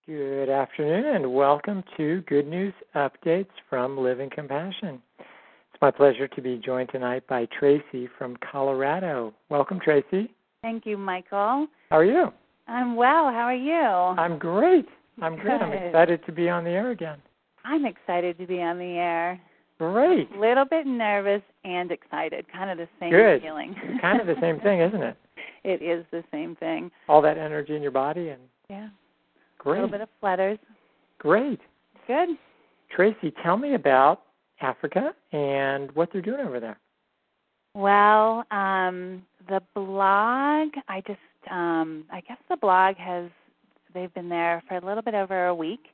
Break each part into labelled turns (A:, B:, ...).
A: Good afternoon and welcome to Good News Updates from Living Compassion. It's my pleasure to be joined tonight by Tracy from Colorado. Welcome, Tracy.
B: Thank you, Michael.
A: How are you?
B: I'm well. How are you?
A: I'm great. I'm excited to be on the air again.
B: I'm excited to be on the air.
A: Great.
B: A little bit nervous and excited. Kind of the same feeling.
A: Kind of the same thing, isn't it?
B: It is the same thing.
A: All that energy in your body and
B: yeah.
A: Great.
B: A little bit of flutters.
A: Great.
B: Good.
A: Tracy, tell me about Africa and what they're doing over there.
B: Well, the blog, I guess the blog they've been there for a little bit over a week,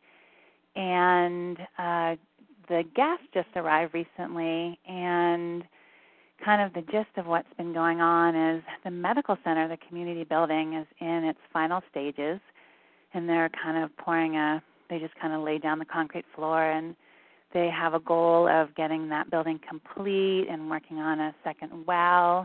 B: and the guest just arrived recently, and kind of the gist of what's been going on is the medical center, the community building, is in its final stages, and they're kind of they just kind of laid down the concrete floor, and they have a goal of getting that building complete and working on a second well.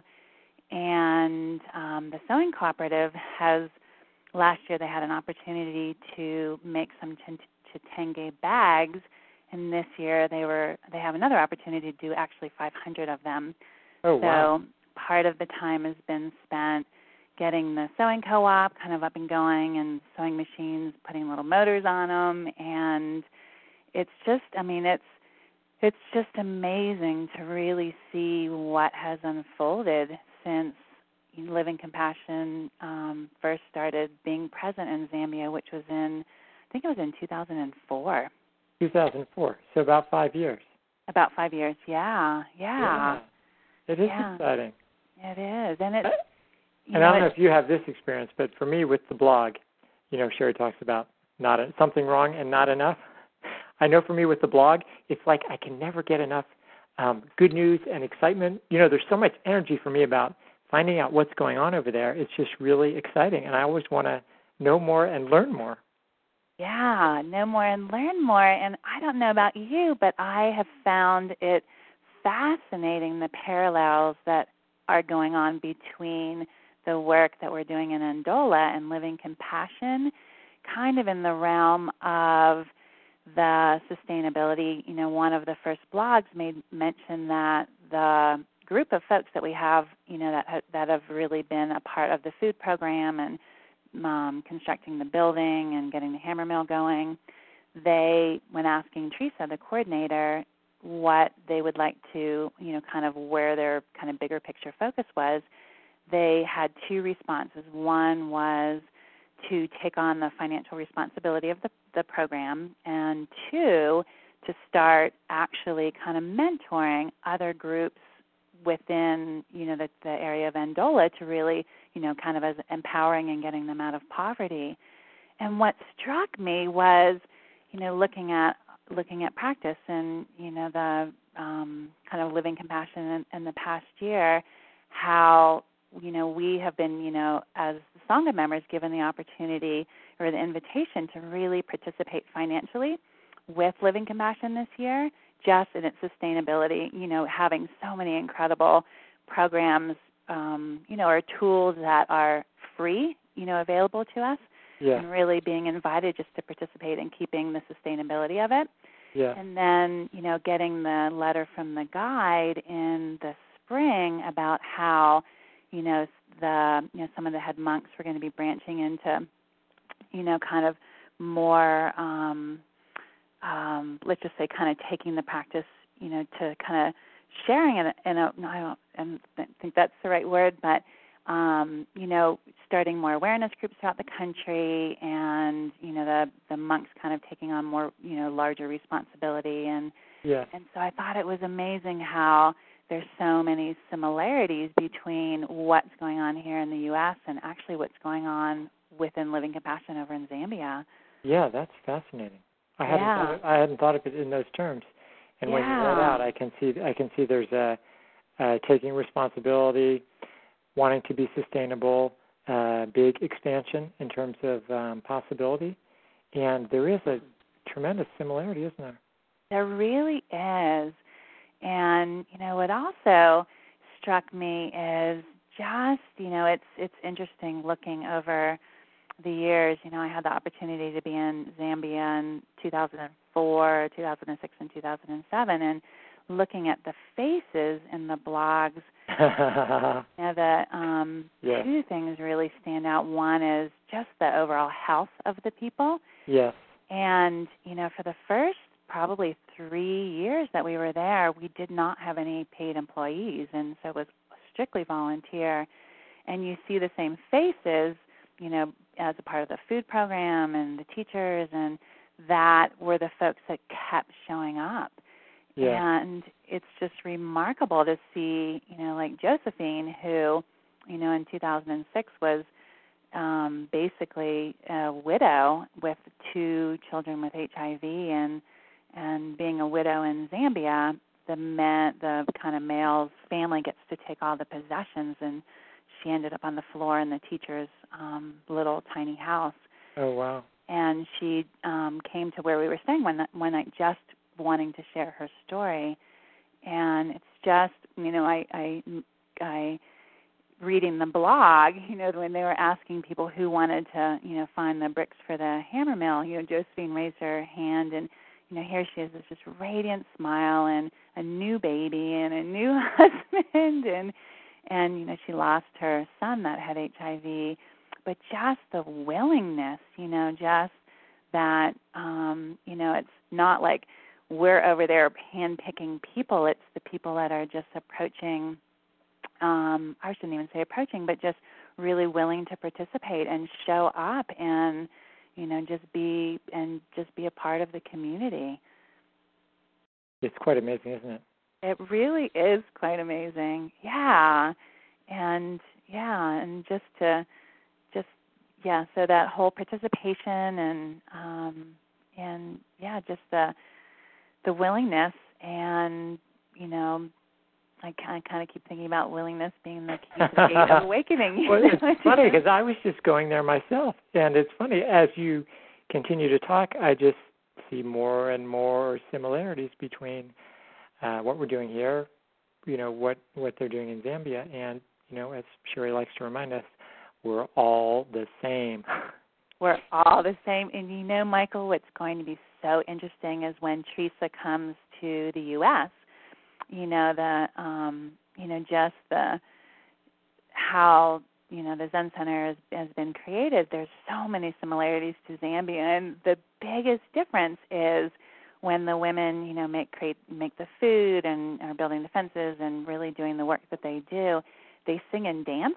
B: And the sewing cooperative last year they had an opportunity to make some chitenge bags, and this year they have another opportunity to do actually 500 of them.
A: Oh, wow.
B: So part of the time has been spent getting the sewing co-op kind of up and going, and sewing machines, putting little motors on them, and it's just, it's just amazing to really see what has unfolded since Living Compassion first started being present in Zambia, which was in 2004.
A: 2004, so about 5 years.
B: About 5 years, yeah.
A: It is exciting.
B: It is, and
A: I don't know if you have this experience, but for me with the blog, Sherry talks about something wrong and not enough. I know for me with the blog, it's like I can never get enough good news and excitement. There's so much energy for me about finding out what's going on over there. It's just really exciting, and I always want to know more and learn more.
B: Yeah, know more and learn more. And I don't know about you, but I have found it fascinating, the parallels that are going on between the work that we're doing in Ndola and Living Compassion, kind of in the realm of the sustainability. One of the first blogs made mention that the group of folks that we have, that have really been a part of the food program and constructing the building and getting the hammer mill going, when asking Teresa, the coordinator, what they would like to, kind of where their kind of bigger picture focus was, they had two responses. One was to take on the financial responsibility of the program, and two, to start actually kind of mentoring other groups within, the area of Ndola to really, kind of as empowering and getting them out of poverty. And what struck me was, looking at practice and, the kind of Living Compassion in the past year, how, we have been, as Sangha members, given the opportunity or the invitation to really participate financially with Living Compassion this year, just in its sustainability, having so many incredible programs, or tools that are free, available to us, and really being invited just to participate in keeping the sustainability of it.
A: Yeah.
B: And then, getting the letter from the guide in the spring about how, some of the head monks were going to be branching into, kind of more, let's just say, kind of taking the practice, to kind of sharing it I don't think that's the right word, but, starting more awareness groups throughout the country, and, the monks kind of taking on more, larger responsibility. And so I thought it was amazing how there's so many similarities between what's going on here in the U.S. and actually what's going on within Living Compassion over in Zambia.
A: Yeah, that's fascinating. I hadn't thought of it in those terms. And when you read out, I can see there's a taking responsibility, wanting to be sustainable, big expansion in terms of possibility, and there is a tremendous similarity, isn't there?
B: There really is. And what also struck me is just it's interesting looking over the years, I had the opportunity to be in Zambia in 2004, 2006, and 2007, and looking at the faces in the blogs, two things really stand out. One is just the overall health of the people.
A: Yes.
B: And, for the first probably 3 years that we were there, we did not have any paid employees, and so it was strictly volunteer. And you see the same faces, as a part of the food program and the teachers, and that were the folks that kept showing up.
A: Yeah.
B: And it's just remarkable to see, like Josephine, who, in 2006 was basically a widow with 2 children with HIV, and being a widow in Zambia, the kind of male's family gets to take all the possessions, and she ended up on the floor in the teacher's little tiny house.
A: Oh, wow.
B: And she came to where we were staying one night just wanting to share her story. And it's just, I reading the blog, when they were asking people who wanted to, find the bricks for the hammer mill, Josephine raised her hand, and, here she is, this just radiant smile and a new baby and a new husband, and she lost her son that had HIV, but just the willingness, just that, it's not like we're over there hand-picking people. It's the people that are just approaching, I shouldn't even say approaching, but just really willing to participate and show up and, just be a part of the community.
A: It's quite amazing, isn't it?
B: It really is quite amazing. Yeah. And so that whole participation and just the willingness, and I kind of keep thinking about willingness being the key to the gate of awakening.
A: Well, it's funny because I was just going there myself, and it's funny as you continue to talk, I just see more and more similarities between what we're doing here, what they're doing in Zambia, and as Sherry likes to remind us, we're all the same.
B: We're all the same. And Michael, what's going to be so interesting is when Teresa comes to the U.S., how, the Zen Center has been created. There's so many similarities to Zambia, and the biggest difference is when the women, make the food and are building the fences and really doing the work that they do, they sing and dance.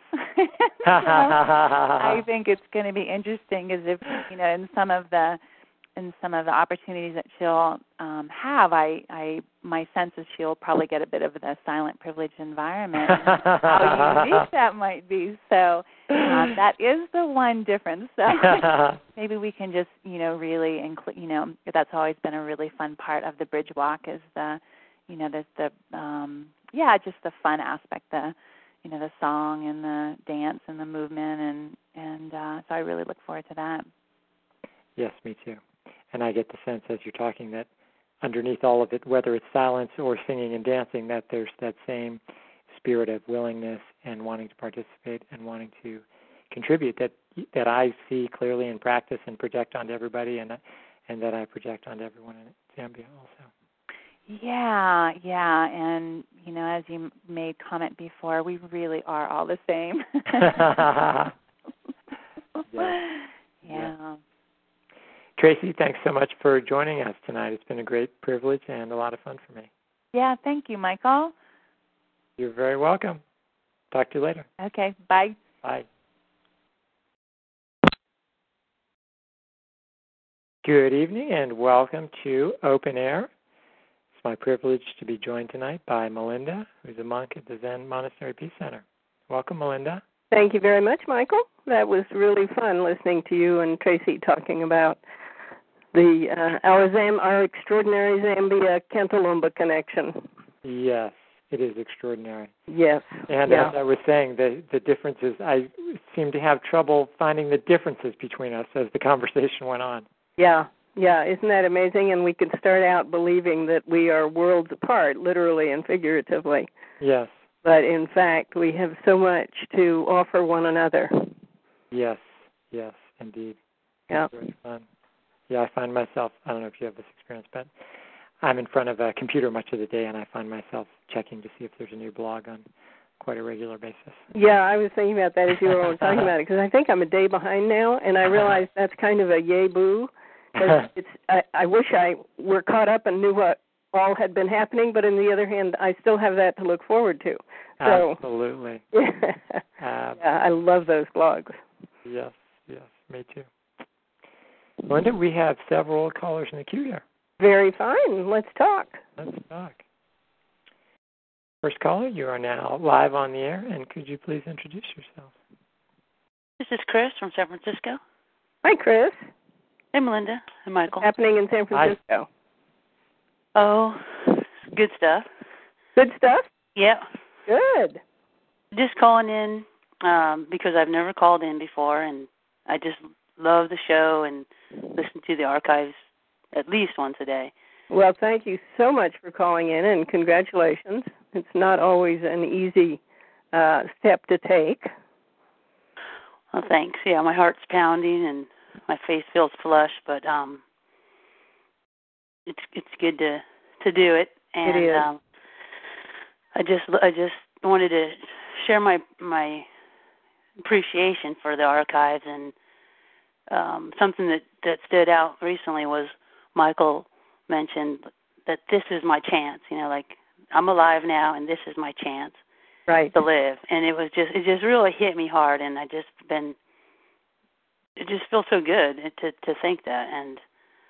B: I think it's going to be interesting, as if in some of the opportunities that she'll have, my sense is she'll probably get a bit of the silent privilege environment. How unique that might be. So that is the one difference. So maybe we can just really include. That's always been a really fun part of the Bridge Walk, is just the fun aspect, the song and the dance and the movement, and so I really look forward to that.
A: Yes, me too. And I get the sense as you're talking that underneath all of it, whether it's silence or singing and dancing, that there's that same spirit of willingness and wanting to participate and wanting to contribute that I see clearly in practice and project onto everybody, and that I project onto everyone in Zambia also.
B: Yeah, and as you made comment before, we really are all the same. Yeah.
A: Tracy, thanks so much for joining us tonight. It's been a great privilege and a lot of fun for me.
B: Yeah, thank you, Michael.
A: You're very welcome. Talk to you later.
B: Okay, bye.
A: Bye. Good evening and welcome to Open Air. It's my privilege to be joined tonight by Melinda, who's a monk at the Zen Monastery Peace Center. Welcome, Melinda.
C: Thank you very much, Michael. That was really fun listening to you and Tracy talking about our extraordinary Zambia Kentalumba connection.
A: Yes, it is extraordinary.
C: Yes.
A: And as I was saying, the differences, I seemed to have trouble finding the differences between us as the conversation went on.
C: Yeah, isn't that amazing? And we could start out believing that we are worlds apart, literally and figuratively.
A: Yes.
C: But in fact, we have so much to offer one another.
A: Yes. Indeed.
C: Yeah.
A: It's very fun. Yeah, I find myself, I don't know if you have this experience, but I'm in front of a computer much of the day, and I find myself checking to see if there's a new blog on quite a regular basis.
C: Yeah, I was thinking about that as you were talking about it, because I think I'm a day behind now, and I realize that's kind of a yay boo. I wish I were caught up and knew what all had been happening, but on the other hand, I still have that to look forward to. So,
A: absolutely.
C: Yeah, I love those blogs.
A: Yes, me too. Linda, we have several callers in the queue here.
C: Very fine. Let's talk.
A: First caller, you are now live on the air, and could you please introduce yourself?
D: This is Chris from San Francisco.
C: Hi, Chris.
D: Hey, Melinda. Hey, Michael.
C: What's happening in San Francisco?
D: Hi. Oh, good stuff.
C: Good stuff?
D: Yeah.
C: Good.
D: Just calling in because I've never called in before, and I just love the show and listen to the archives at least once a day.
C: Well, thank you so much for calling in, and congratulations. It's not always an easy step to take.
D: Well, thanks. Yeah, my heart's pounding and my face feels flush, but it's good to do it. And
C: it is.
D: I just wanted to share my appreciation for the archives, and something that stood out recently was Michael mentioned that this is my chance, like I'm alive now and this is my chance to live. And it just really hit me hard, and it just feels so good to think that. And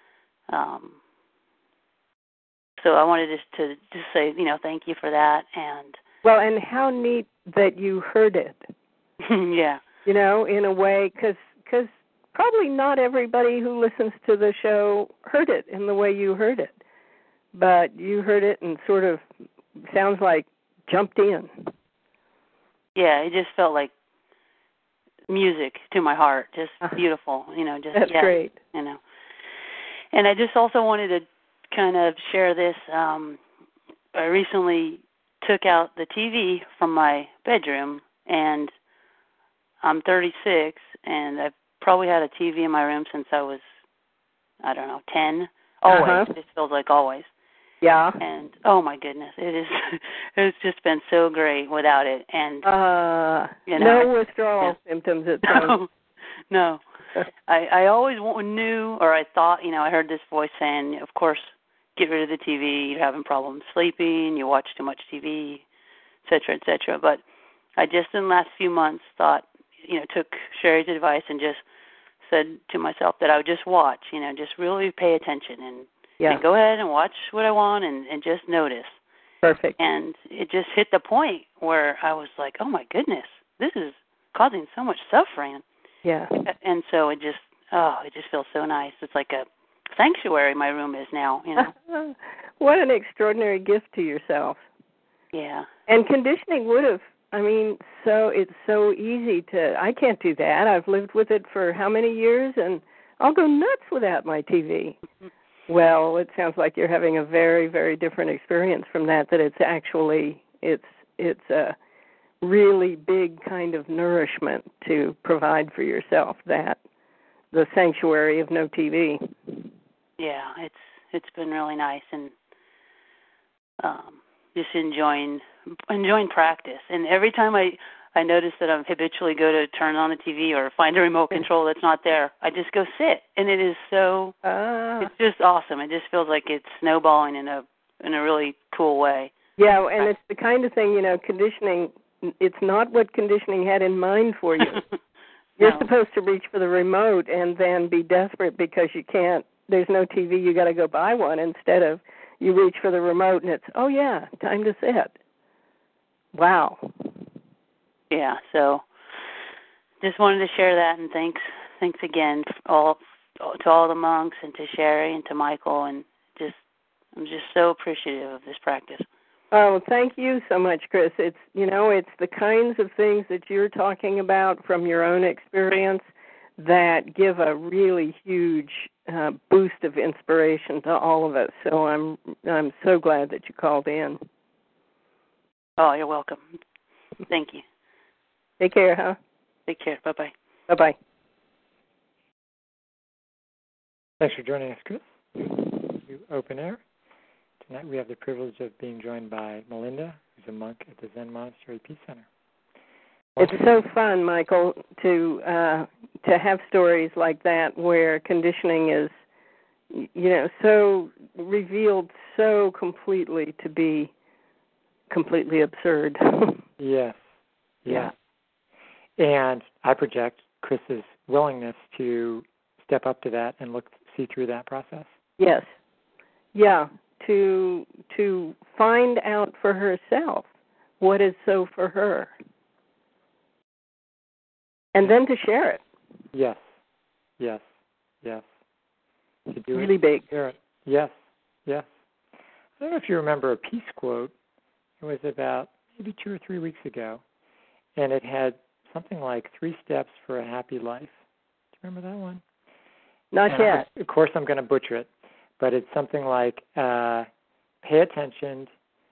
D: so I wanted to just say, thank you for that. And
C: well, and how neat that you heard it.
D: Yeah.
C: In a way, because probably not everybody who listens to the show heard it in the way you heard it. But you heard it and sort of sounds like jumped in.
D: Yeah, it just felt like music to my heart, just beautiful,
C: That's great.
D: And I just also wanted to kind of share this. I recently took out the TV from my bedroom, and I'm 36, and I've probably had a TV in my room since I was, 10. Always. It feels like always.
C: Yeah.
D: And oh my goodness, it's just been so great without it. And
C: no withdrawal symptoms at times.
D: No. I always knew, or I thought, I heard this voice saying, of course, get rid of the TV. You're having problems sleeping. You watch too much TV, et cetera, et cetera. But I just in the last few months thought, took Sherry's advice and just said to myself that I would just watch, just really pay attention and go ahead and watch what I want and just notice.
C: Perfect.
D: And it just hit the point where I was like, oh my goodness, this is causing so much suffering.
C: Yeah.
D: And so it just feels so nice. It's like a sanctuary my room is now,
C: What an extraordinary gift to yourself.
D: Yeah.
C: And conditioning would have, so it's so easy I can't do that. I've lived with it for how many years, and I'll go nuts without my TV. Mm-hmm. Well, it sounds like you're having a very, very different experience from that it's actually, it's a really big kind of nourishment to provide for yourself, that the sanctuary of no TV.
D: Yeah, it's been really nice, and just enjoying practice. And every time I notice that I habitually go to turn on the TV or find a remote control that's not there, I just go sit, and it is so it's just awesome. It just feels like it's snowballing in a really cool way.
C: Yeah, and it's the kind of thing, conditioning, it's not what conditioning had in mind for you. You're supposed to reach for the remote and then be desperate because you can't, there's no TV, you got to go buy one, instead of you reach for the remote and it's, oh yeah, time to sit. Wow.
D: Yeah, so just wanted to share that, and thanks again to all the monks and to Sherry and to Michael, and I'm just so appreciative of this practice.
C: Oh, thank you so much, Chris. It's it's the kinds of things that you're talking about from your own experience that give a really huge boost of inspiration to all of us. So I'm so glad that you called in.
D: Oh, you're welcome. Thank you.
C: Take care, huh?
D: Take care. Bye-bye.
C: Bye-bye.
A: Thanks for joining us, Chris. To Open Air. Tonight we have the privilege of being joined by Melinda, who's a monk at the Zen Monastery Peace Center.
C: It's so fun, Michael, to have stories like that where conditioning is, so revealed so completely to be completely absurd.
A: Yes. Yeah. And I project Chris's willingness to step up to that and see through that process.
C: Yes. Yeah. To find out for herself what is so for her. And then to share it.
A: Yes. Yes. Yes. To do
C: really
A: it,
C: big.
A: Share it. Yes. Yes. I don't know if you remember a peace quote. It was about maybe 2 or 3 weeks ago, and it had something like 3 steps for a happy life. Do you remember that one?
C: Not yet.
A: Of course, I'm going to butcher it, but it's something like pay attention.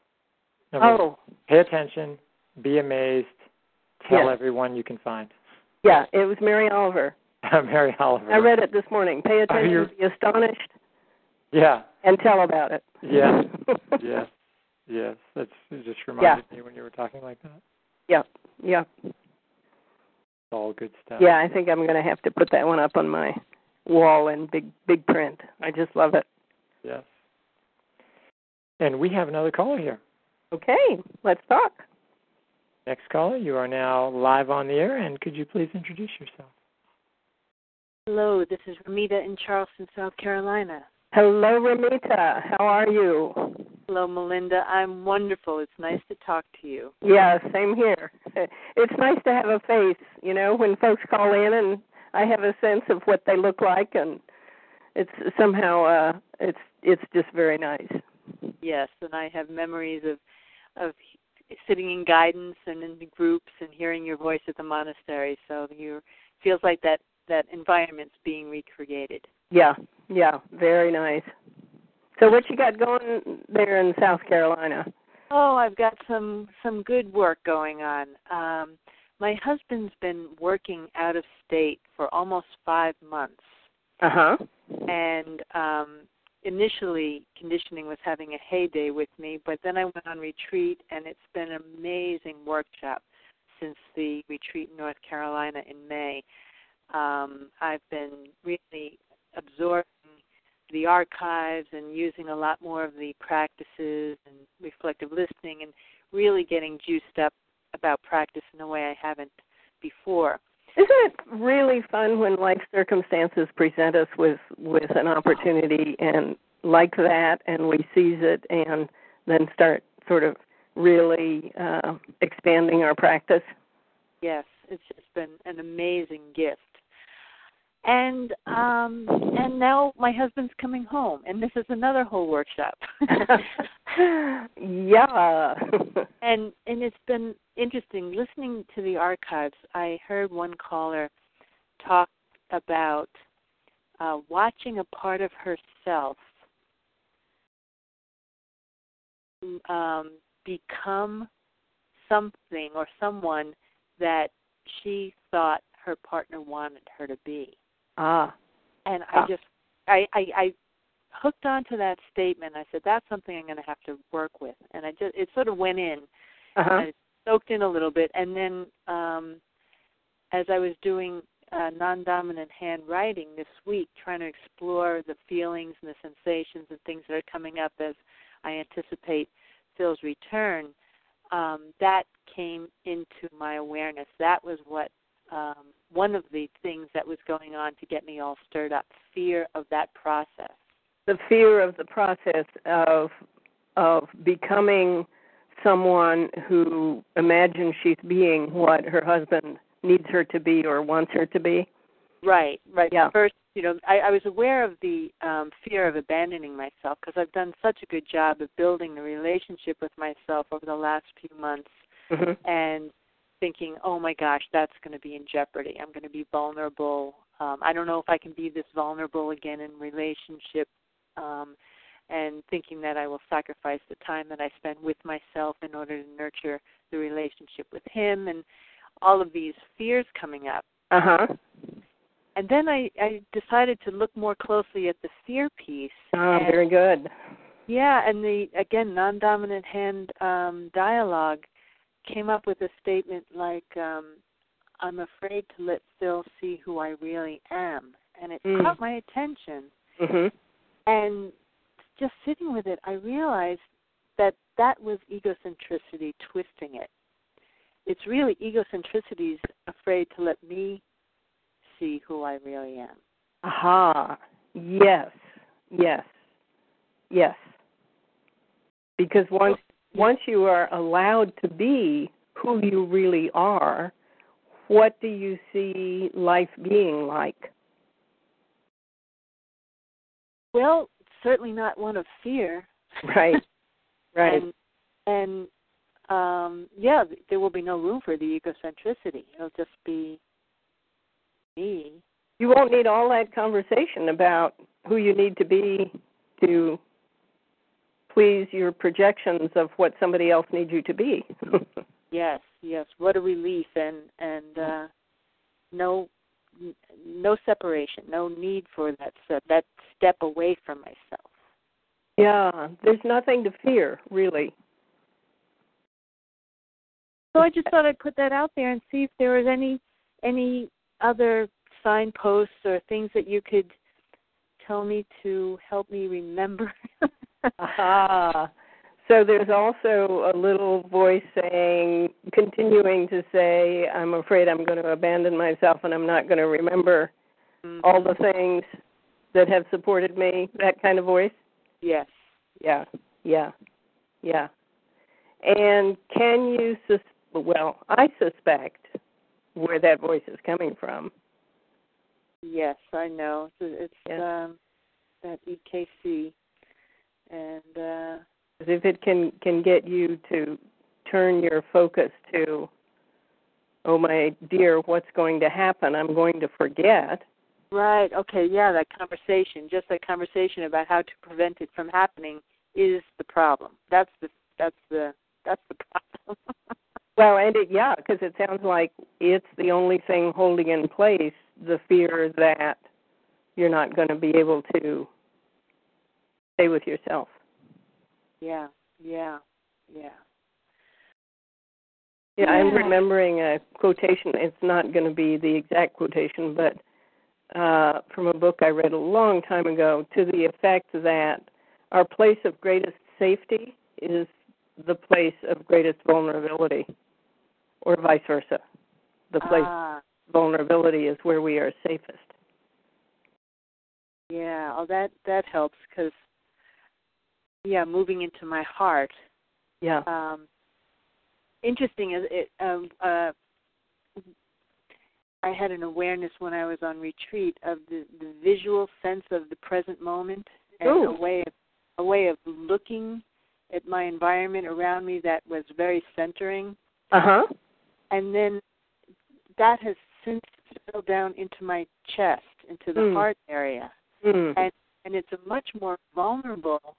A: Pay attention, be amazed, tell everyone you can find.
C: Yeah, it was Mary Oliver.
A: Mary Oliver.
C: I read it this morning. Pay attention, be astonished.
A: Yeah.
C: And tell about it.
A: Yeah. Yes. Yes. It just reminded me when you were talking like that.
C: Yeah. Yeah.
A: It's all good stuff.
C: Yeah, I think I'm going to have to put that one up on my wall in big print. I just love it.
A: Yes. And we have another caller here.
C: Okay, let's talk.
A: Next caller, you are now live on the air, and could you please introduce yourself?
E: Hello, this is Ramita in Charleston, South Carolina.
C: Hello, Ramita. How are you?
E: Hello, Melinda. I'm wonderful. It's nice to talk to you.
C: Yeah, same here. It's nice to have a face, when folks call in and I have a sense of what they look like, and it's somehow it's just very nice.
E: Yes, and I have memories of sitting in guidance and in the groups and hearing your voice at the monastery. So it feels like that environment's being recreated.
C: Yeah, very nice. So what you got going there in South Carolina?
E: Oh, I've got some good work going on. My husband's been working out of state for almost 5 months.
C: Uh-huh.
E: And initially, conditioning was having a heyday with me, but then I went on retreat, and it's been an amazing workshop since the retreat in North Carolina in May. I've been really absorbing the archives and using a lot more of the practices and reflective listening and really getting juiced up about practice in a way I haven't before.
C: Isn't it really fun when life circumstances present us with an opportunity and like that, and we seize it and then start sort of really expanding our practice?
E: Yes, it's just been an amazing gift. And now my husband's coming home, and this is another whole workshop.
C: Yeah.
E: And it's been interesting listening to the archives. I heard one caller talk about watching a part of herself become something or someone that she thought her partner wanted her to be. And I hooked onto that statement. I said, that's something I'm going to have to work with. And it sort of went in.
C: Uh-huh.
E: And it soaked in a little bit. And then as I was doing non-dominant handwriting this week, trying to explore the feelings and the sensations and things that are coming up as I anticipate Phil's return, that came into my awareness. That was what one of the things that was going on to get me all stirred up, fear of that process.
C: The fear of the process of becoming someone who imagines she's being what her husband needs her to be or wants her to be.
E: Right.
C: Yeah.
E: First, I was aware of the fear of abandoning myself because I've done such a good job of building the relationship with myself over the last few months,
C: mm-hmm.
E: and thinking, oh my gosh, that's going to be in jeopardy. I'm going to be vulnerable. I don't know if I can be this vulnerable again in relationship, and thinking that I will sacrifice the time that I spend with myself in order to nurture the relationship with him, and all of these fears coming up.
C: Uh-huh.
E: And then I decided to look more closely at the fear piece.
C: Very good.
E: Yeah, and the, again, non-dominant hand dialogue came up with a statement like, I'm afraid to let Phil see who I really am. And it caught my attention.
C: Mm-hmm.
E: And just sitting with it, I realized that was egocentricity twisting it. It's really egocentricity's afraid to let me see who I really am.
C: Aha. Yes. Yes. Yes. Because once you are allowed to be who you really are, what do you see life being like?
E: Well, certainly not one of fear.
C: Right. Right.
E: And yeah, there will be no room for the egocentricity. It'll just be me.
C: You won't need all that conversation about who you need to be to please your projections of what somebody else needs you to be.
E: Yes. What a relief, and no separation, no need for that step away from myself.
C: Yeah, there's nothing to fear, really.
E: So I just thought I'd put that out there and see if there was any other signposts or things that you could tell me to help me remember.
C: Aha. So there's also a little voice continuing to say, I'm afraid I'm going to abandon myself and I'm not going to remember all the things that have supported me, that kind of voice?
E: Yes.
C: Yeah. And can you, I suspect where that voice is coming from.
E: Yes, I know. It's that EKC. And
C: if it can get you to turn your focus to, oh my dear, what's going to happen? I'm going to forget.
E: Right. Okay. Yeah. That conversation about how to prevent it from happening is the problem. That's the problem.
C: Well, and because it sounds like it's the only thing holding in place the fear that you're not going to be able to stay with yourself.
E: Yeah.
C: I'm remembering a quotation. It's not going to be the exact quotation, but from a book I read a long time ago, to the effect that our place of greatest safety is the place of greatest vulnerability, or vice versa. The place of vulnerability is where we are safest.
E: Yeah, that helps because, moving into my heart.
C: Yeah.
E: Interesting is it. I had an awareness when I was on retreat of the visual sense of the present moment, and a way of looking at my environment around me that was very centering. And then that has since settled down into my chest, into the heart area, and it's a much more vulnerable,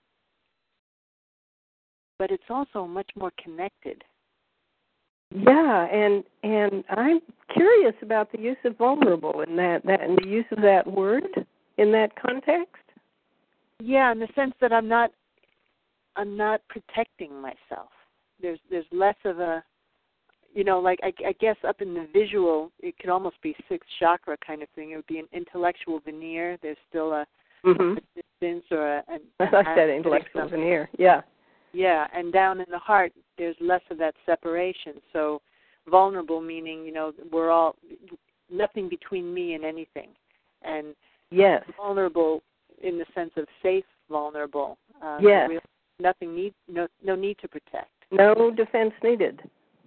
E: but it's also much more connected.
C: Yeah, and I'm curious about the use of vulnerable in that and the use of that word in that context.
E: Yeah, in the sense that I'm not protecting myself. There's less of a, like I guess up in the visual, it could almost be sixth chakra kind of thing. It would be an intellectual veneer. There's still a distance or I
C: like that intellectual veneer. Yeah.
E: Yeah, and down in the heart, there's less of that separation. So vulnerable meaning, we're all, nothing between me and anything. And
C: yes,
E: vulnerable in the sense of safe vulnerable.
C: Yes.
E: No need to protect.
C: No defense needed.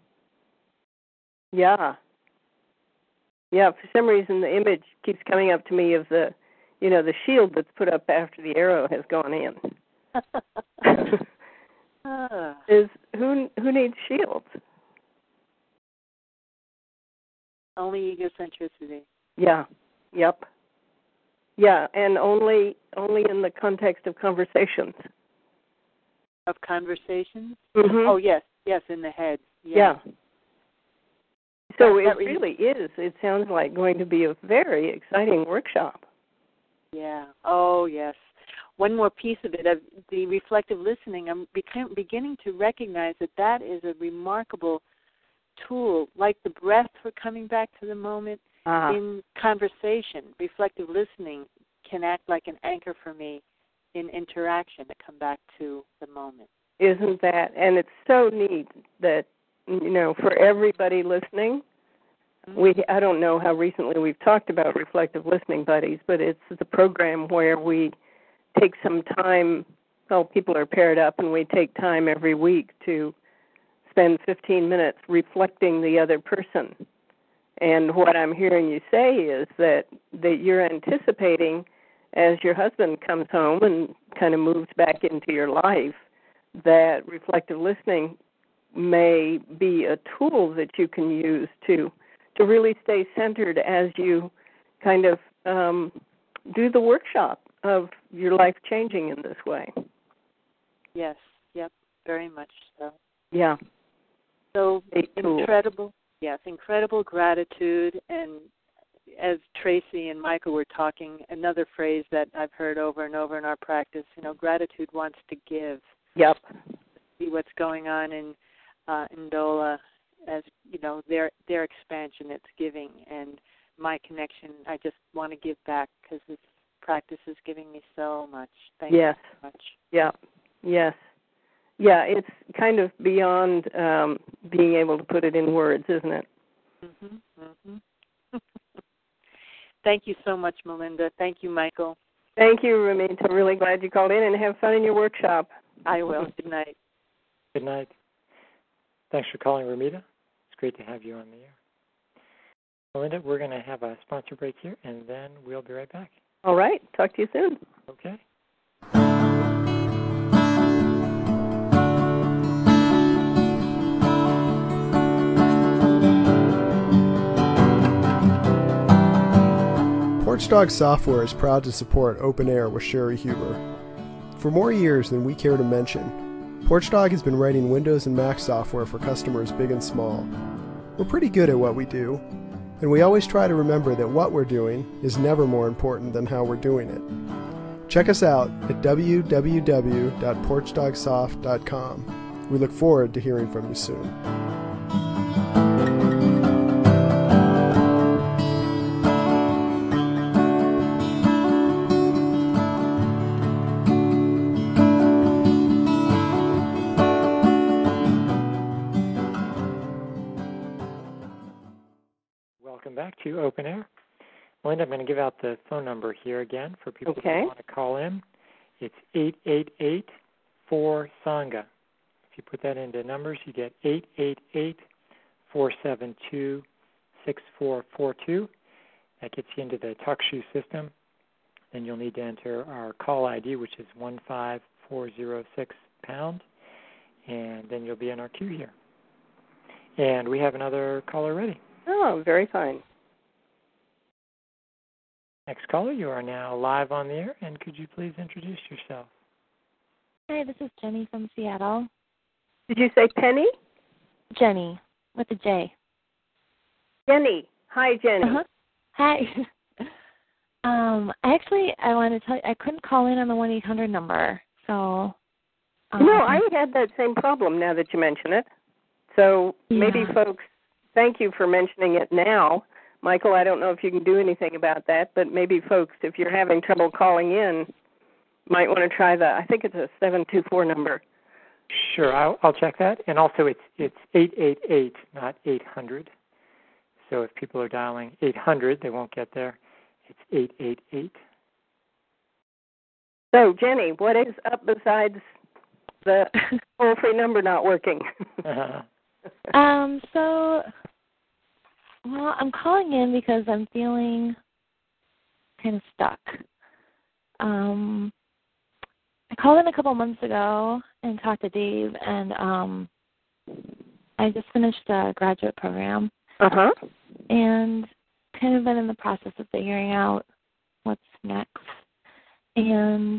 C: Yeah. Yeah, for some reason the image keeps coming up to me of the shield that's put up after the arrow has gone in. Is who needs shields?
E: Only egocentricity.
C: Yeah. Yep. Yeah, and only in the context of conversations.
E: Of conversations?
C: Mm-hmm.
E: Oh yes, in the head.
C: Yeah. So it really is. It sounds like going to be a very exciting workshop.
E: Yeah. Oh, yes. One more piece of it, of the reflective listening, I'm beginning to recognize that is a remarkable tool, like the breath for coming back to the moment. In conversation. Reflective listening can act like an anchor for me in interaction to come back to the moment.
C: Isn't that? And it's so neat that, for everybody listening, I don't know how recently we've talked about reflective listening buddies, but it's the program where we take some time, people are paired up, and we take time every week to spend 15 minutes reflecting the other person. And what I'm hearing you say is that you're anticipating, as your husband comes home and kind of moves back into your life, that reflective listening may be a tool that you can use to really stay centered as you kind of do the workshop of your life changing in this way.
E: Yes, yep, very much so.
C: Yeah.
E: So incredible. Yes, incredible gratitude, and as Tracy and Michael were talking, another phrase that I've heard over and over in our practice, gratitude wants to give.
C: Yep.
E: See what's going on in Ndola, as, their expansion, it's giving, and my connection, I just want to give back because this practice is giving me so much. Thank you so much.
C: Yeah, yes. Yeah, it's kind of beyond being able to put it in words, isn't it?
E: Thank you so much, Melinda. Thank you, Michael.
C: Thank you, Ramit. I'm really glad you called in, and have fun in your workshop.
E: I will. Good night.
A: Good night. Thanks for calling, Ramita. It's great to have you on the air. Melinda, we're going to have a sponsor break here, and then we'll be right back.
C: All right. Talk to you soon.
A: Okay.
F: Porch Dog Software is proud to support Open Air with Sherry Huber. For more years than we care to mention, Porch Dog has been writing Windows and Mac software for customers big and small. We're pretty good at what we do, and we always try to remember that what we're doing is never more important than how we're doing it. Check us out at www.porchdogsoft.com. We look forward to hearing from you soon.
A: Welcome back to Open Air. Melinda, I'm going to give out the phone number here again for people who want to call in. It's 888-4-SANGA. If you put that into numbers, you get 888-472-6442. That gets you into the TalkShoe system. Then you'll need to enter our call ID, which is 15406#, and then you'll be in our queue here. And we have another caller ready.
C: Oh, very fine.
A: Next caller, you are now live on the air, and could you please introduce yourself?
G: Hi, this is Jenny from Seattle.
C: Did you say Penny?
G: Jenny, with a J.
C: Jenny. Hi, Jenny.
G: Hi. I wanted to tell you, I couldn't call in on the 1-800 number, so.
C: No, I had that same problem now that you mention it. So maybe folks, thank you for mentioning it now. Michael, I don't know if you can do anything about that, but maybe folks, if you're having trouble calling in, might want to try I think it's a 724 number.
A: Sure, I'll check that. And also it's 888, not 800. So if people are dialing 800, they won't get there. It's 888.
C: So, Jenny, what is up besides the toll-free number not working?
G: Well, I'm calling in because I'm feeling kind of stuck. I called in a couple months ago and talked to Dave, and I just finished a graduate program. And kind of been in the process of figuring out what's next. And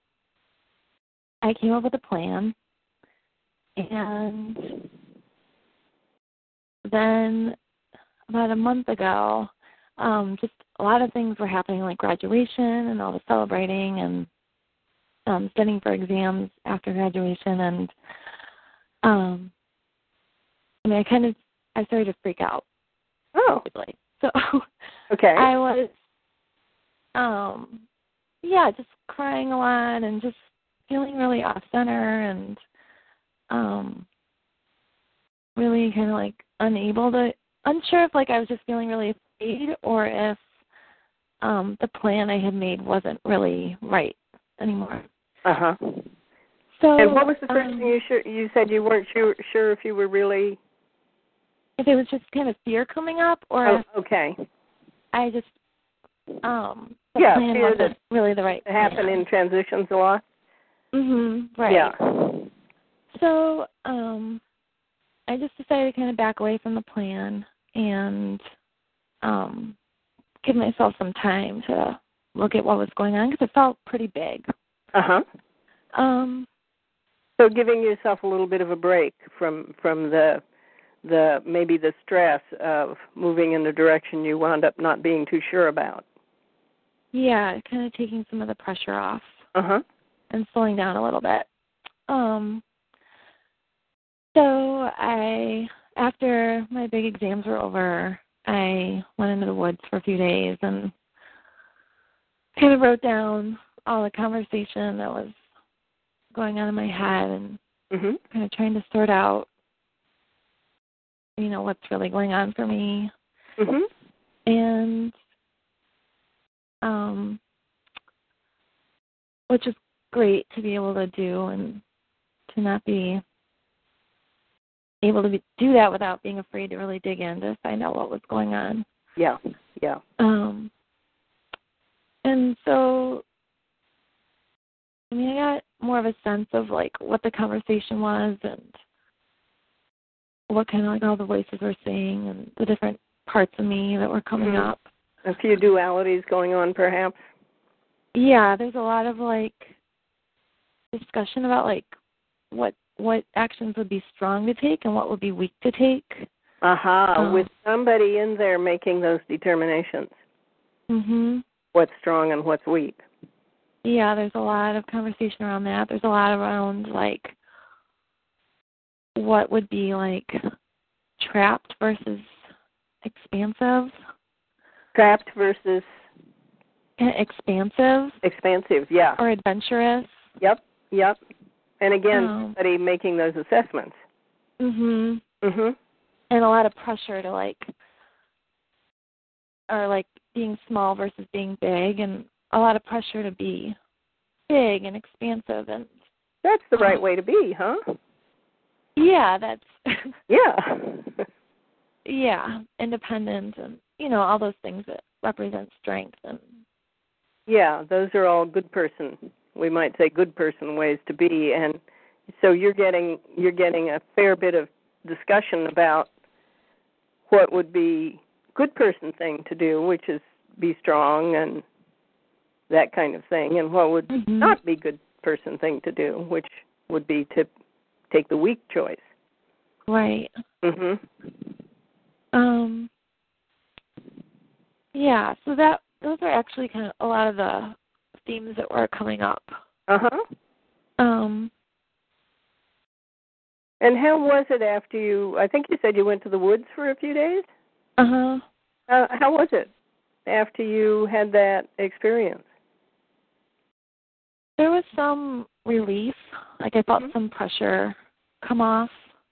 G: I came up with a plan, and then about a month ago, just a lot of things were happening, like graduation and all the celebrating and studying for exams after graduation. And, I started to freak out.
C: Oh.
G: Basically. So
C: okay.
G: I was, just crying a lot and just feeling really off-center and really kind of like unsure if like I was just feeling really afraid or if the plan I had made wasn't really right anymore.
C: Uh-huh.
G: So,
C: and what was the first thing you said you weren't sure if you were really...
G: If it was just kind of fear coming up or if
C: okay.
G: I just, the plan
C: fear
G: wasn't really the right
C: plan. Happen in transitions a lot?
G: Mm-hmm, right.
C: Yeah.
G: So, I just decided to kind of back away from the plan and give myself some time to look at what was going on because it felt pretty big.
C: Uh-huh. So giving yourself a little bit of a break from the maybe the stress of moving in the direction you wound up not being too sure about.
G: Yeah, kind of taking some of the pressure off.
C: Uh-huh.
G: And slowing down a little bit. So after my big exams were over, I went into the woods for a few days and kind of wrote down all the conversation that was going on in my head and kind of trying to sort out, what's really going on for me. And which is great to be able to do and to not be able to do that without being afraid to really dig in to find out what was going on.
C: Yeah.
G: And so, I got more of a sense of, like, what the conversation was and what kind of, like, all the voices were saying and the different parts of me that were coming up.
C: A few dualities going on, perhaps?
G: Yeah, there's a lot of, like, discussion about, like, what actions would be strong to take and what would be weak to take.
C: With somebody in there making those determinations. What's strong and what's weak.
G: Yeah, there's a lot of conversation around that. There's a lot around, like, what would be, like, trapped versus expansive.
C: Trapped versus?
G: Expansive.
C: Expansive, yeah.
G: Or adventurous.
C: Yep. And again, somebody making those assessments.
G: And a lot of pressure to, like, or, like, being small versus being big, and a lot of pressure to be big and expansive. And
C: that's the right way to be, huh?
G: Yeah, that's...
C: yeah.
G: Yeah, independent and, all those things that represent strength. And
C: yeah, those are all good person, we might say good person ways to be. And so you're getting a fair bit of discussion about what would be good person thing to do, which is be strong and that kind of thing, and what would not be good person thing to do, which would be to take the weak choice.
G: Right. Yeah, so those are actually kind of a lot of the themes that were coming up.
C: And how was it after I think you said you went to the woods for a few days? How was it after you had that experience?
G: There was some relief. Like, I felt some pressure come off.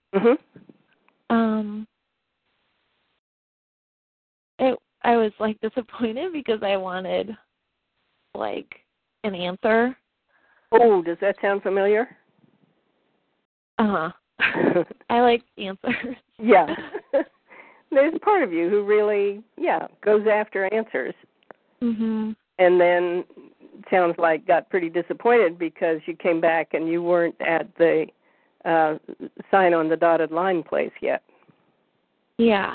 G: I was, like, disappointed because I wanted, like, an answer.
C: Oh, does that sound familiar?
G: I like answers.
C: Yeah. There's a part of you who really, goes after answers. And then, sounds like, got pretty disappointed because you came back and you weren't at the sign on the dotted line place yet.
G: Yeah.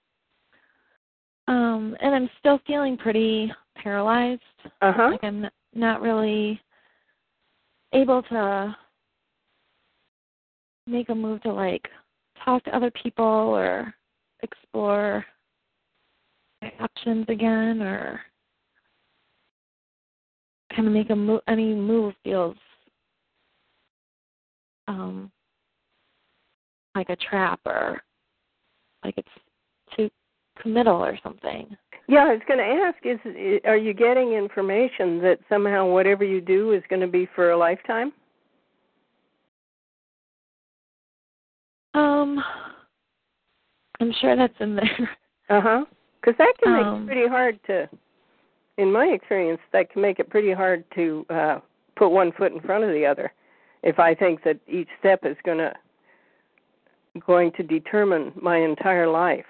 G: And I'm still feeling pretty paralyzed. Like, I'm not really able to make a move to, like, talk to other people or explore my options again, or kind of make any move feels like a trap or like it's too committal or something.
C: Yeah, I was going to ask, are you getting information that somehow whatever you do is going to be for a lifetime?
G: I'm sure that's in there.
C: Uh-huh. Because that can make it pretty hard to, in my experience, that can make it pretty hard to put one foot in front of the other. If I think that each step is going to determine my entire life.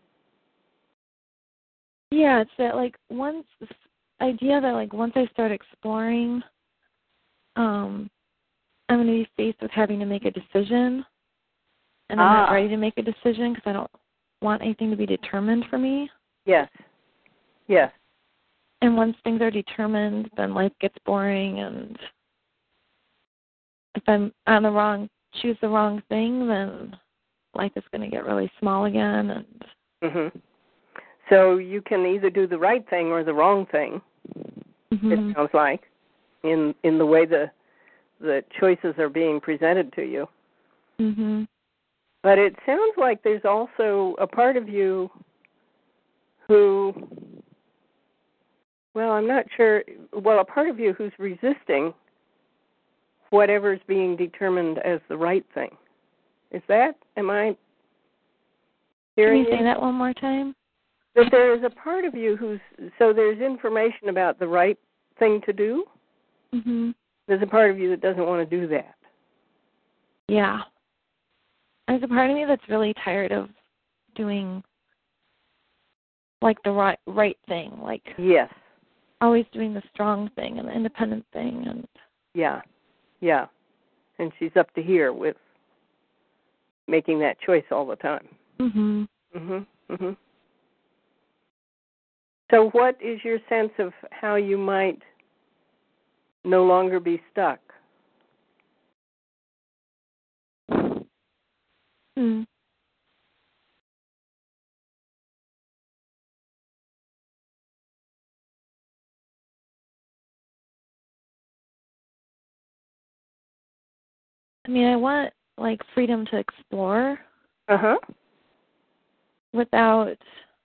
G: Yeah, it's that this idea that once I start exploring, I'm going to be faced with having to make a decision, and I'm not ready to make a decision because I don't want anything to be determined for me.
C: Yes. Yes.
G: And once things are determined, then life gets boring, and if I'm choose the wrong thing, then life is going to get really small again. And
C: Mhm. So you can either do the right thing or the wrong thing. It sounds like, in the way the choices are being presented to you.
G: Mhm.
C: But it sounds like there's also a part of you who, well, I'm not sure. Well, a part of you who's resisting whatever's being determined as the right thing. Am I hearing you?
G: Can you say that one more time?
C: That there is a part of you so there's information about the right thing to do.
G: Mhm.
C: There's a part of you that doesn't want to do that.
G: Yeah. There's a part of me that's really tired of doing the right thing,
C: yes,
G: always doing the strong thing and the independent thing, and
C: yeah, and she's up to here with making that choice all the time.
G: Mhm.
C: Mhm. Mhm. So, what is your sense of how you might no longer be stuck?
G: Mm. I mean, I want freedom to explore.
C: Uh-huh.
G: Without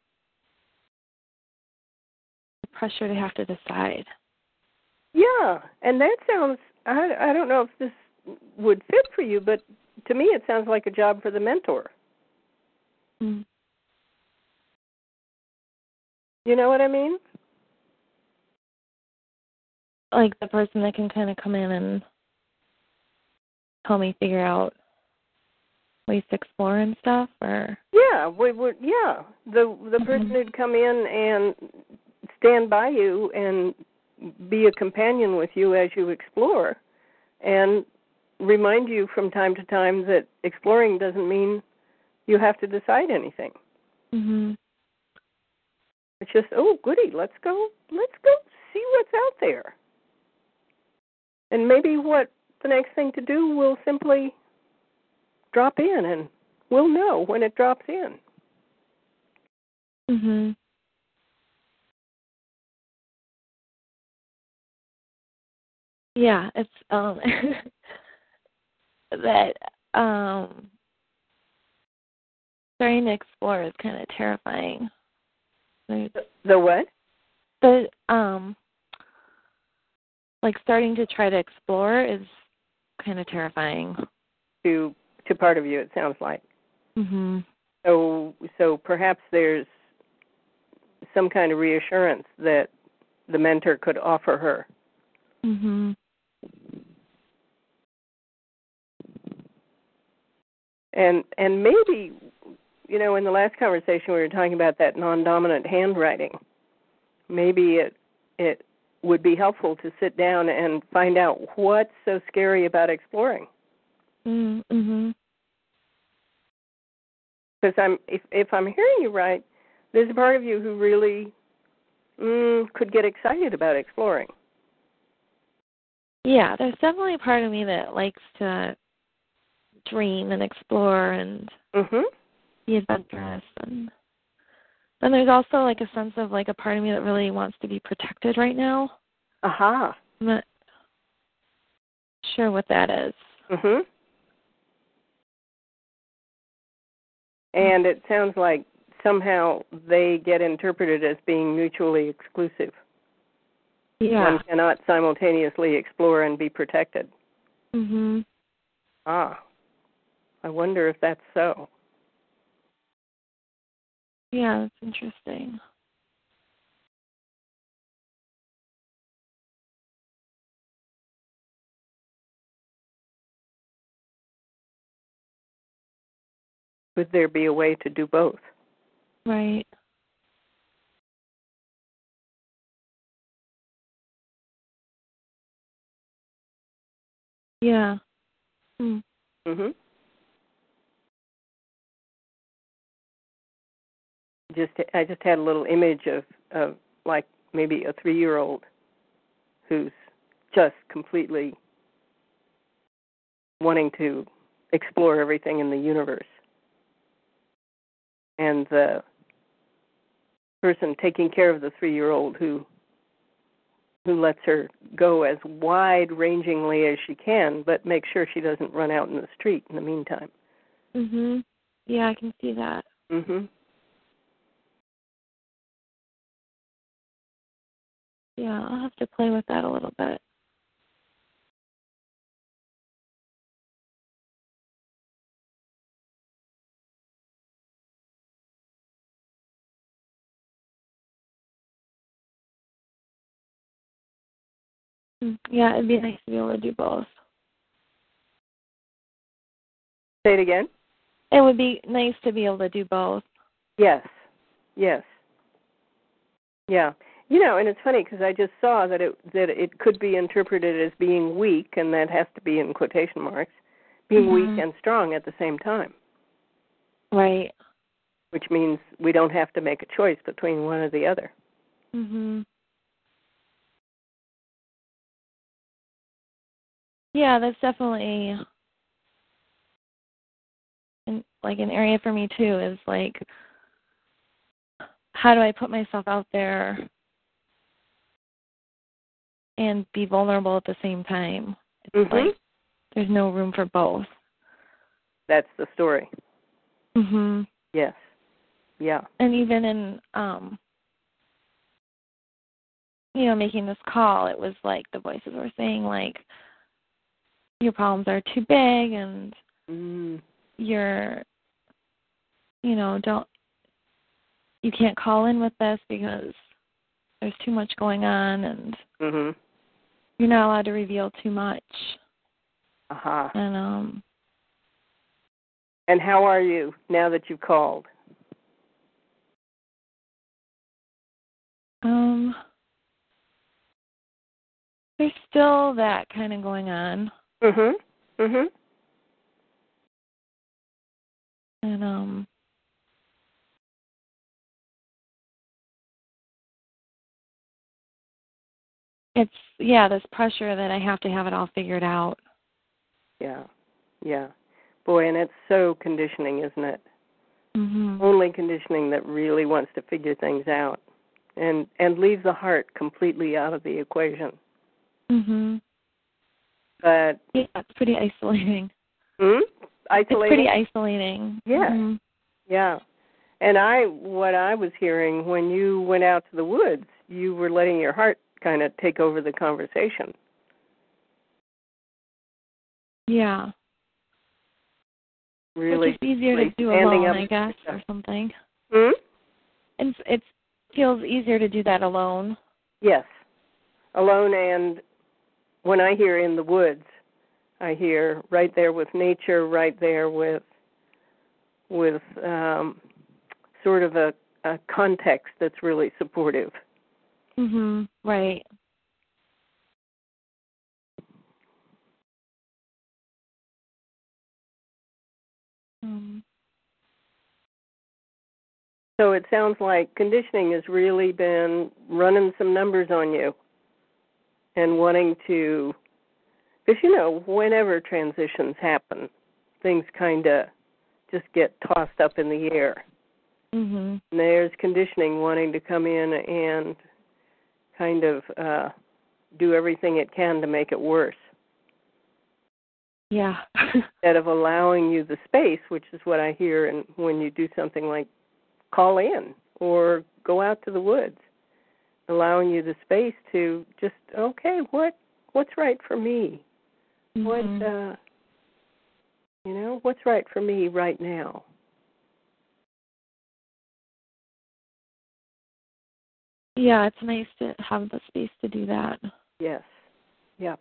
G: the pressure to have to decide.
C: Yeah, and that sounds, I don't know if this would fit for you, but to me it sounds like a job for the mentor.
G: Mm.
C: You know what I mean?
G: Like the person that can kind of come in and help me figure out ways to explore and stuff, or
C: yeah, we would. Yeah, the person who'd come in and stand by you and be a companion with you as you explore, and remind you from time to time that exploring doesn't mean you have to decide anything.
G: Mhm.
C: It's just, oh, goody, let's go see what's out there. And maybe what the next thing to do will simply drop in, and we'll know when it drops in.
G: Mhm. Yeah, it's that starting to explore is kind of terrifying.
C: The what?
G: The starting to try to explore is kind of terrifying.
C: To part of you, it sounds like.
G: Mhm.
C: So perhaps there's some kind of reassurance that the mentor could offer her.
G: Mhm.
C: And maybe, in the last conversation we were talking about that non-dominant handwriting. Maybe it would be helpful to sit down and find out what's so scary about exploring.
G: Mhm.
C: Because if I'm hearing you right, there's a part of you who really could get excited about exploring.
G: Yeah, there's definitely a part of me that likes to dream and explore and be adventurous, and then there's also like a sense of like a part of me that really wants to be protected right now.
C: Aha.
G: I'm not sure what that is.
C: Mhm. And it sounds like somehow they get interpreted as being mutually exclusive.
G: Yeah.
C: One cannot simultaneously explore and be protected.
G: Mhm.
C: Ah. I wonder if that's so.
G: Yeah, that's interesting.
C: Could there be a way to do both?
G: Right. Yeah. Mm.
C: Mhm. I just had a little image of like maybe a 3-year-old who's just completely wanting to explore everything in the universe. And the person taking care of the 3-year-old who lets her go as wide-rangingly as she can, but make sure she doesn't run out in the street in the meantime.
G: Mhm. Yeah, I can see that.
C: Mhm.
G: Yeah, I'll have to play with that a little bit. Yeah, it'd be nice to be able to do both.
C: Say it again?
G: It would be nice to be able to do both.
C: Yes. Yes. Yeah. You know, and it's funny because I just saw that it could be interpreted as being weak, and that has to be in quotation marks, being weak and strong at the same time.
G: Right.
C: Which means we don't have to make a choice between one or the other.
G: Mhm. Yeah, that's definitely an area for me too. Is like, how do I put myself out there and be vulnerable at the same time? It's like there's no room for both.
C: That's the story.
G: Mhm.
C: Yes. Yeah.
G: And even in making this call, it was like the voices were saying like, your problems are too big and you're you can't call in with this because there's too much going on and you're not allowed to reveal too much.
C: Aha.
G: And
C: how are you now that you've called?
G: There's still that kind of going on. And it's this pressure that I have to have it all figured out.
C: Yeah. Yeah. Boy, and it's so conditioning, isn't it?
G: Mm-hmm.
C: Only conditioning that really wants to figure things out and leaves the heart completely out of the equation.
G: Mhm.
C: But
G: yeah, it's pretty isolating.
C: Isolating?
G: It's pretty isolating.
C: Yeah.
G: Mm-hmm.
C: Yeah. And what I was hearing when you went out to the woods, you were letting your heart kind of take over the conversation.
G: Yeah.
C: Really.
G: Which is easier to do alone, I guess, or something. And it feels easier to do that alone.
C: Yes. Alone, and when I hear in the woods, I hear right there with nature, right there with sort of a context that's really supportive.
G: Mhm. Right.
C: So it sounds like conditioning has really been running some numbers on you and wanting to, because, whenever transitions happen, things kind of just get tossed up in the air. And there's conditioning wanting to come in and kind of do everything it can to make it worse.
G: Yeah.
C: Instead of allowing you the space, which is what I hear and when you do something like call in or go out to the woods, allowing you the space to just, okay, what's right for me? What's right for me right now?
G: Yeah, it's nice to have the space to do that.
C: Yes. Yep.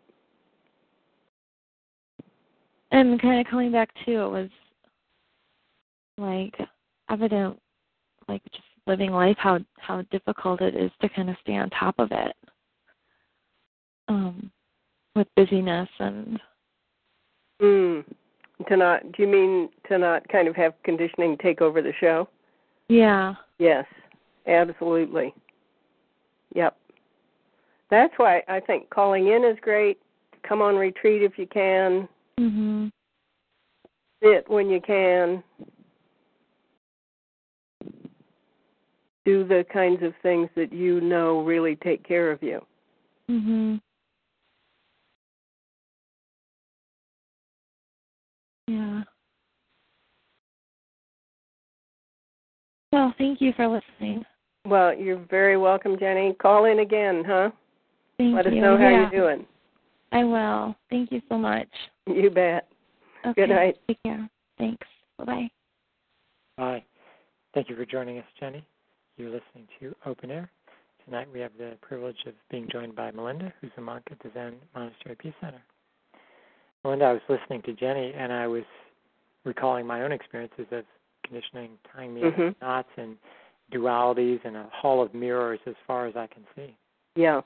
G: And kind of coming back to, it was like evident, like just living life, how difficult it is to kind of stay on top of it, with busyness and.
C: Do you mean to not kind of have conditioning take over the show?
G: Yeah.
C: Yes, absolutely. Yep. That's why I think calling in is great. Come on retreat if you can. Sit when you can. Do the kinds of things that you know really take care of you.
G: Yeah. Well, thank you for listening.
C: Well, you're very welcome, Jenny. Call in again, huh?
G: Let
C: us know how you're doing.
G: I will. Thank you so much.
C: You bet.
G: Okay.
C: Good night.
G: Take care. Thanks. Bye-bye.
A: Bye. Thank you for joining us, Jenny. You're listening to Open Air. Tonight we have the privilege of being joined by Melinda, who's a monk at the Zen Monastery Peace Center. Melinda, I was listening to Jenny, and I was recalling my own experiences of conditioning, tying me in knots and dualities and a hall of mirrors as far as I can see.
C: Yeah,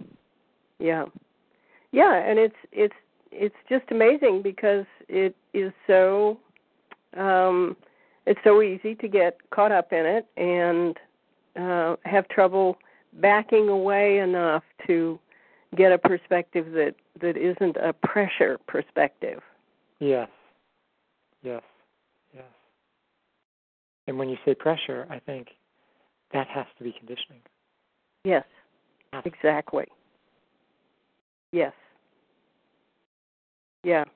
C: and it's just amazing because it is so it's so easy to get caught up in it and have trouble backing away enough to get a perspective that isn't a pressure perspective. Yes.
A: And when you say pressure, I think that has to be conditioning.
C: Yes, exactly. Yes. Yeah.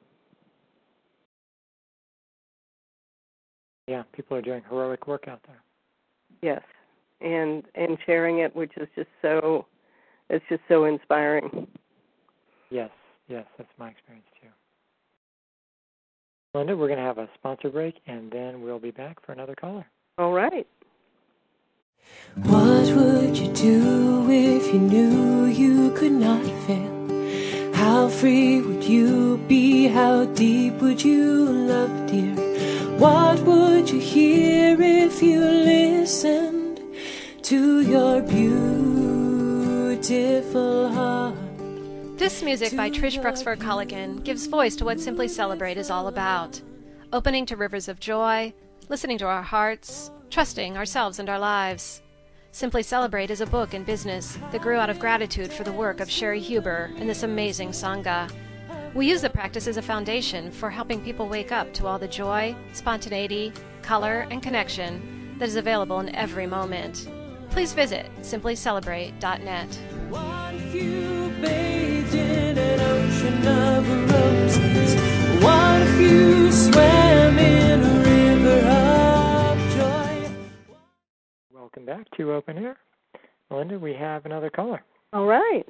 A: Yeah, people are doing heroic work out there.
C: Yes, and sharing it, which is just so inspiring.
A: Yes, that's my experience too. Linda, we're going to have a sponsor break, and then we'll be back for another caller.
C: All right.
H: What would you do if you knew you could not fail? How free would you be? How deep would you love, dear? What would you hear if you listened to your beautiful heart?
I: This music by Trish Bruxford Culligan gives voice to what Simply Celebrate is all about. Opening to rivers of joy, listening to our hearts, trusting ourselves and our lives. Simply Celebrate is a book and business that grew out of gratitude for the work of Sherry Huber and this amazing Sangha. We use the practice as a foundation for helping people wake up to all the joy, spontaneity, color, and connection that is available in every moment. Please visit simplycelebrate.net.
H: What if you bathed in an ocean of roses? What if you swam in a river of joy?
A: Welcome back to Open Air. Melinda, we have another caller.
C: All right.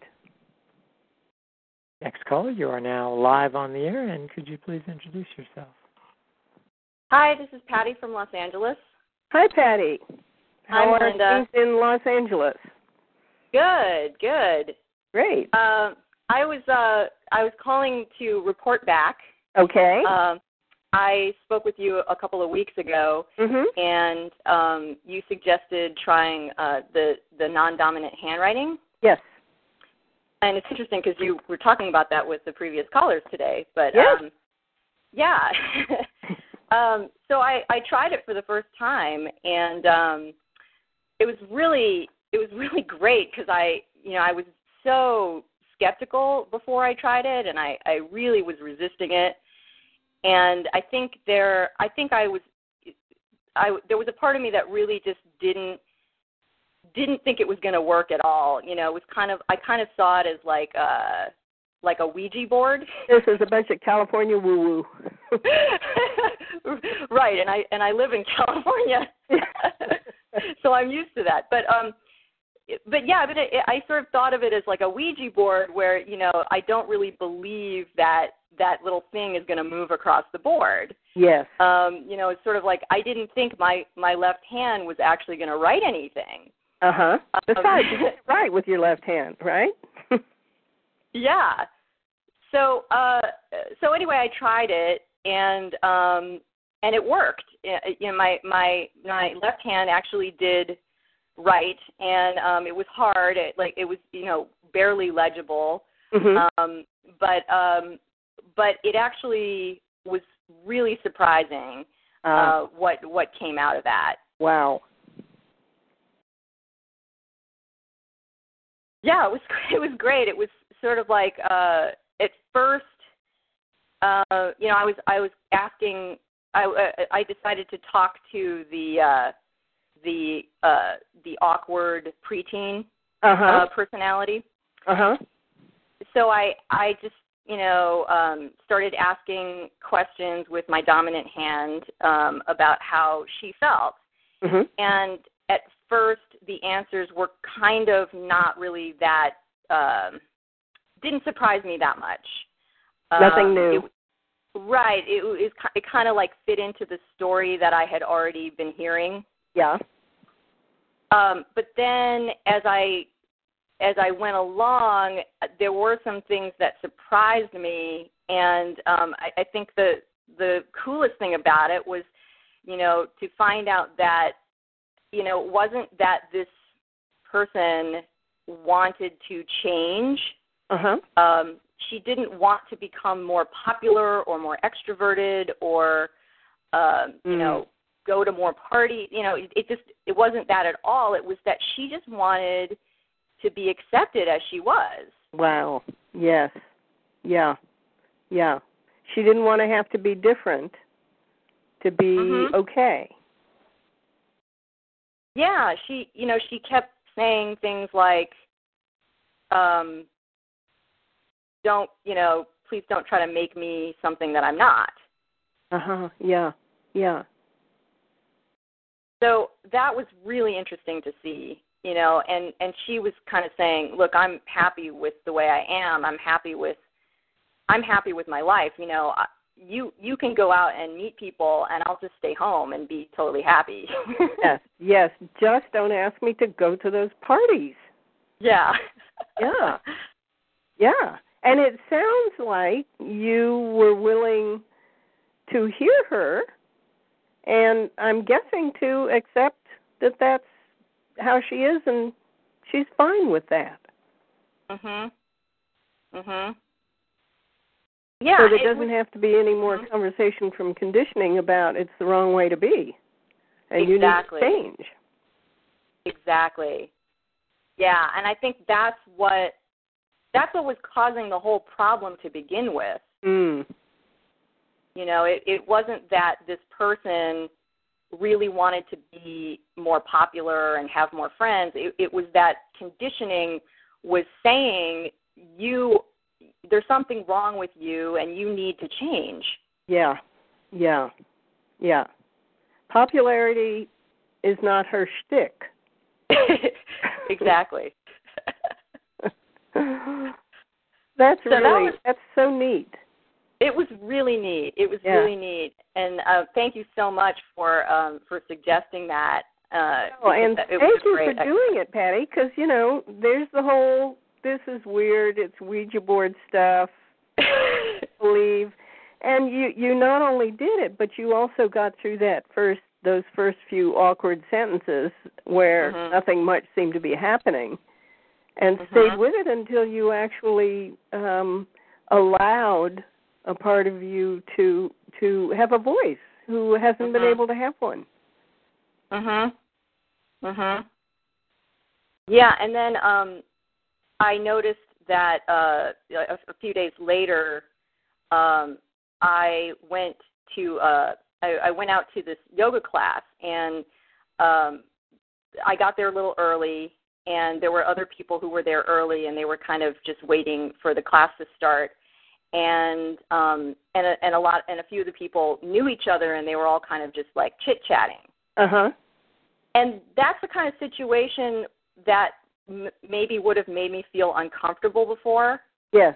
A: Next caller, you are now live on the air, and could you please introduce yourself?
J: Hi, this is Patty from Los Angeles.
C: Hi, Patty. How are
J: Melinda.
C: things in Los Angeles?
J: Good.
C: Great.
J: I was calling to report back.
C: Okay.
J: I spoke with you a couple of weeks ago, and you suggested trying the non-dominant handwriting.
C: Yes.
J: And it's interesting because you were talking about that with the previous callers today. But
C: yes.
J: So I tried it for the first time, and it was really great because I was so skeptical before I tried it, and I really was resisting it. And I think I there was a part of me that really just didn't think it was going to work at all. You know, it was I kind of saw it as like a Ouija board.
C: This is a bunch of California woo-woo.
J: Right, and I live in California, so I'm used to that. But I sort of thought of it as like a Ouija board where, you know, I don't really believe that little thing is going to move across the board.
C: Yes.
J: You know, it's sort of like I didn't think my left hand was actually going to write anything.
C: Uh-huh. Besides, you did it right with your left hand, right?
J: Yeah. So anyway, I tried it, and it worked. You know, my left hand actually did write, and it was hard. It was, you know, barely legible.
C: Mm-hmm.
J: But it actually was really surprising what came out of that.
C: Wow.
J: Yeah, it was great. It was sort of like at first, you know, I was asking. I decided to talk to the awkward preteen personality. So I just, you know, started asking questions with my dominant hand about how she felt.
C: Mm-hmm.
J: And at first, the answers were kind of not really that, didn't surprise me that much.
C: Nothing new.
J: Right. It kind of like fit into the story that I had already been hearing.
C: Yeah.
J: But then as I went along, there were some things that surprised me, and I think the coolest thing about it was, you know, to find out that, you know, it wasn't that this person wanted to change. She didn't want to become more popular or more extroverted or, you know, go to more parties. You know, it wasn't that at all. It was that she just wanted to be accepted as she was.
C: Wow. Yes. Yeah. Yeah. She didn't want to have to be different to be okay.
J: Yeah, she kept saying things like, please don't try to make me something that I'm not.
C: Yeah. Yeah.
J: So that was really interesting to see, you know, and she was kind of saying, look, I'm happy with the way I am. I'm happy with my life. You know, you can go out and meet people, and I'll just stay home and be totally happy.
C: Yes. Just don't ask me to go to those parties.
J: Yeah.
C: Yeah. Yeah. And it sounds like you were willing to hear her, and I'm guessing to accept that that's how she is, and she's fine with that.
J: Yeah.
C: So there doesn't have to be any more conversation from conditioning about it's the wrong way to be, and you need to change.
J: Exactly. Yeah, and I think that's what was causing the whole problem to begin with. You know, it wasn't that this person really wanted to be more popular and have more friends. It was that conditioning was saying there's something wrong with you and you need to change.
C: Yeah. Popularity is not her shtick.
J: Exactly.
C: That's so neat.
J: It was really neat. Really neat. And thank you so much for suggesting that.
C: And thank you for doing it, Patty, because, you know, there's the whole, this is weird, it's Ouija board stuff, believe. And you not only did it, but you also got through those first few awkward sentences where nothing much seemed to be happening, and stayed with it until you actually allowed a part of you to have a voice who hasn't been able to have one.
J: Yeah, and then I noticed that a few days later, I went to I went out to this yoga class, and I got there a little early, and there were other people who were there early, and they were kind of just waiting for the class to start. And a few of the people knew each other, and they were all kind of just like chit-chatting.
C: Uh-huh.
J: And that's the kind of situation that maybe would have made me feel uncomfortable before.
C: Yes.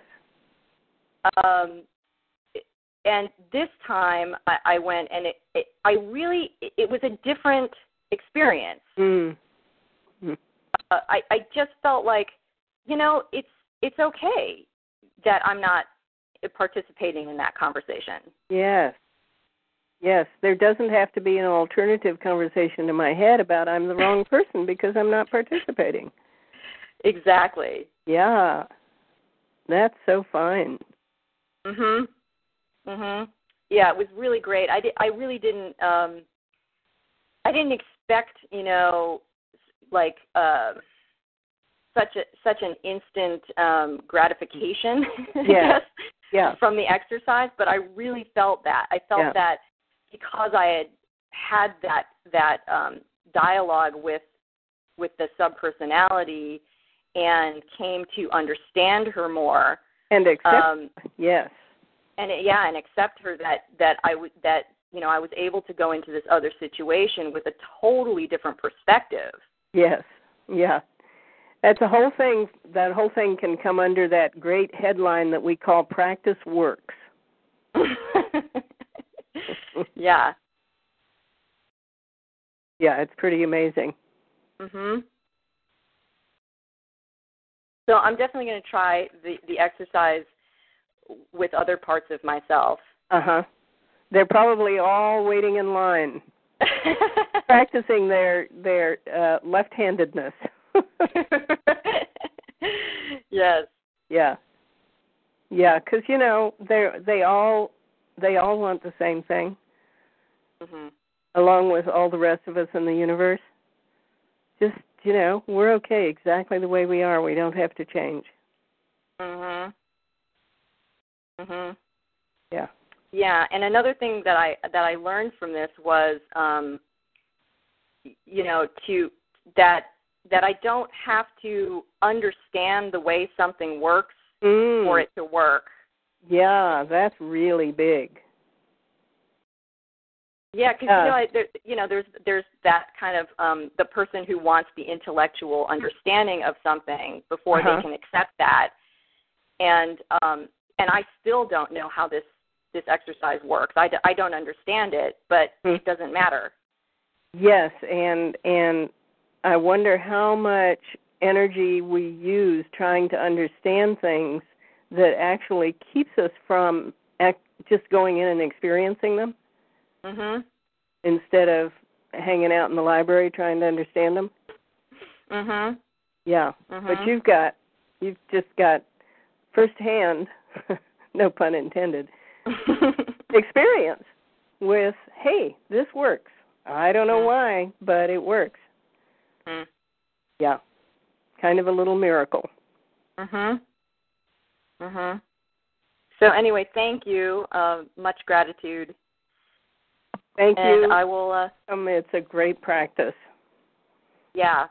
J: And this time I went, and it was a different experience.
C: Mm-hmm.
J: I just felt like, it's okay that I'm not participating in that conversation.
C: Yes. Yes, there doesn't have to be an alternative conversation in my head about I'm the wrong person because I'm not participating.
J: Exactly.
C: Yeah. That's so fine.
J: Mhm. Mhm. Yeah, it was really great. I really didn't I didn't expect, like such an instant gratification from the exercise, but I really felt that. I felt that because I had that dialogue with the subpersonality and came to understand her more
C: and accept
J: and accept her that I was able to go into this other situation with a totally different perspective.
C: Yes. Yeah. That's a whole thing. That whole thing can come under that great headline that we call practice works.
J: Yeah.
C: Yeah, it's pretty amazing.
J: Mhm. So I'm definitely going to try the exercise with other parts of myself.
C: Uh-huh. They're probably all waiting in line, practicing their left-handedness.
J: Yes.
C: Yeah. Yeah, because they all want the same thing, along with all the rest of us in the universe. Just we're okay exactly the way we are. We don't have to change.
J: Mhm. Mhm.
C: Yeah.
J: Yeah, and another thing that I learned from this was, that I don't have to understand the way something works for it to work.
C: Yeah, that's really big.
J: Yeah, because there's that kind of the person who wants the intellectual understanding of something before they can accept that, and I still don't know how this exercise works. I don't understand it, but it doesn't matter.
C: Yes, and I wonder how much energy we use trying to understand things that actually keeps us from just going in and experiencing them instead of hanging out in the library trying to understand them. Yeah, but you've just got firsthand, no pun intended, experience with, hey, this works. I don't know why, but it works. Yeah, kind of a little miracle.
J: So anyway, thank you. Much gratitude.
C: Thank you.
J: And I will.
C: It's a great practice.
J: Yeah.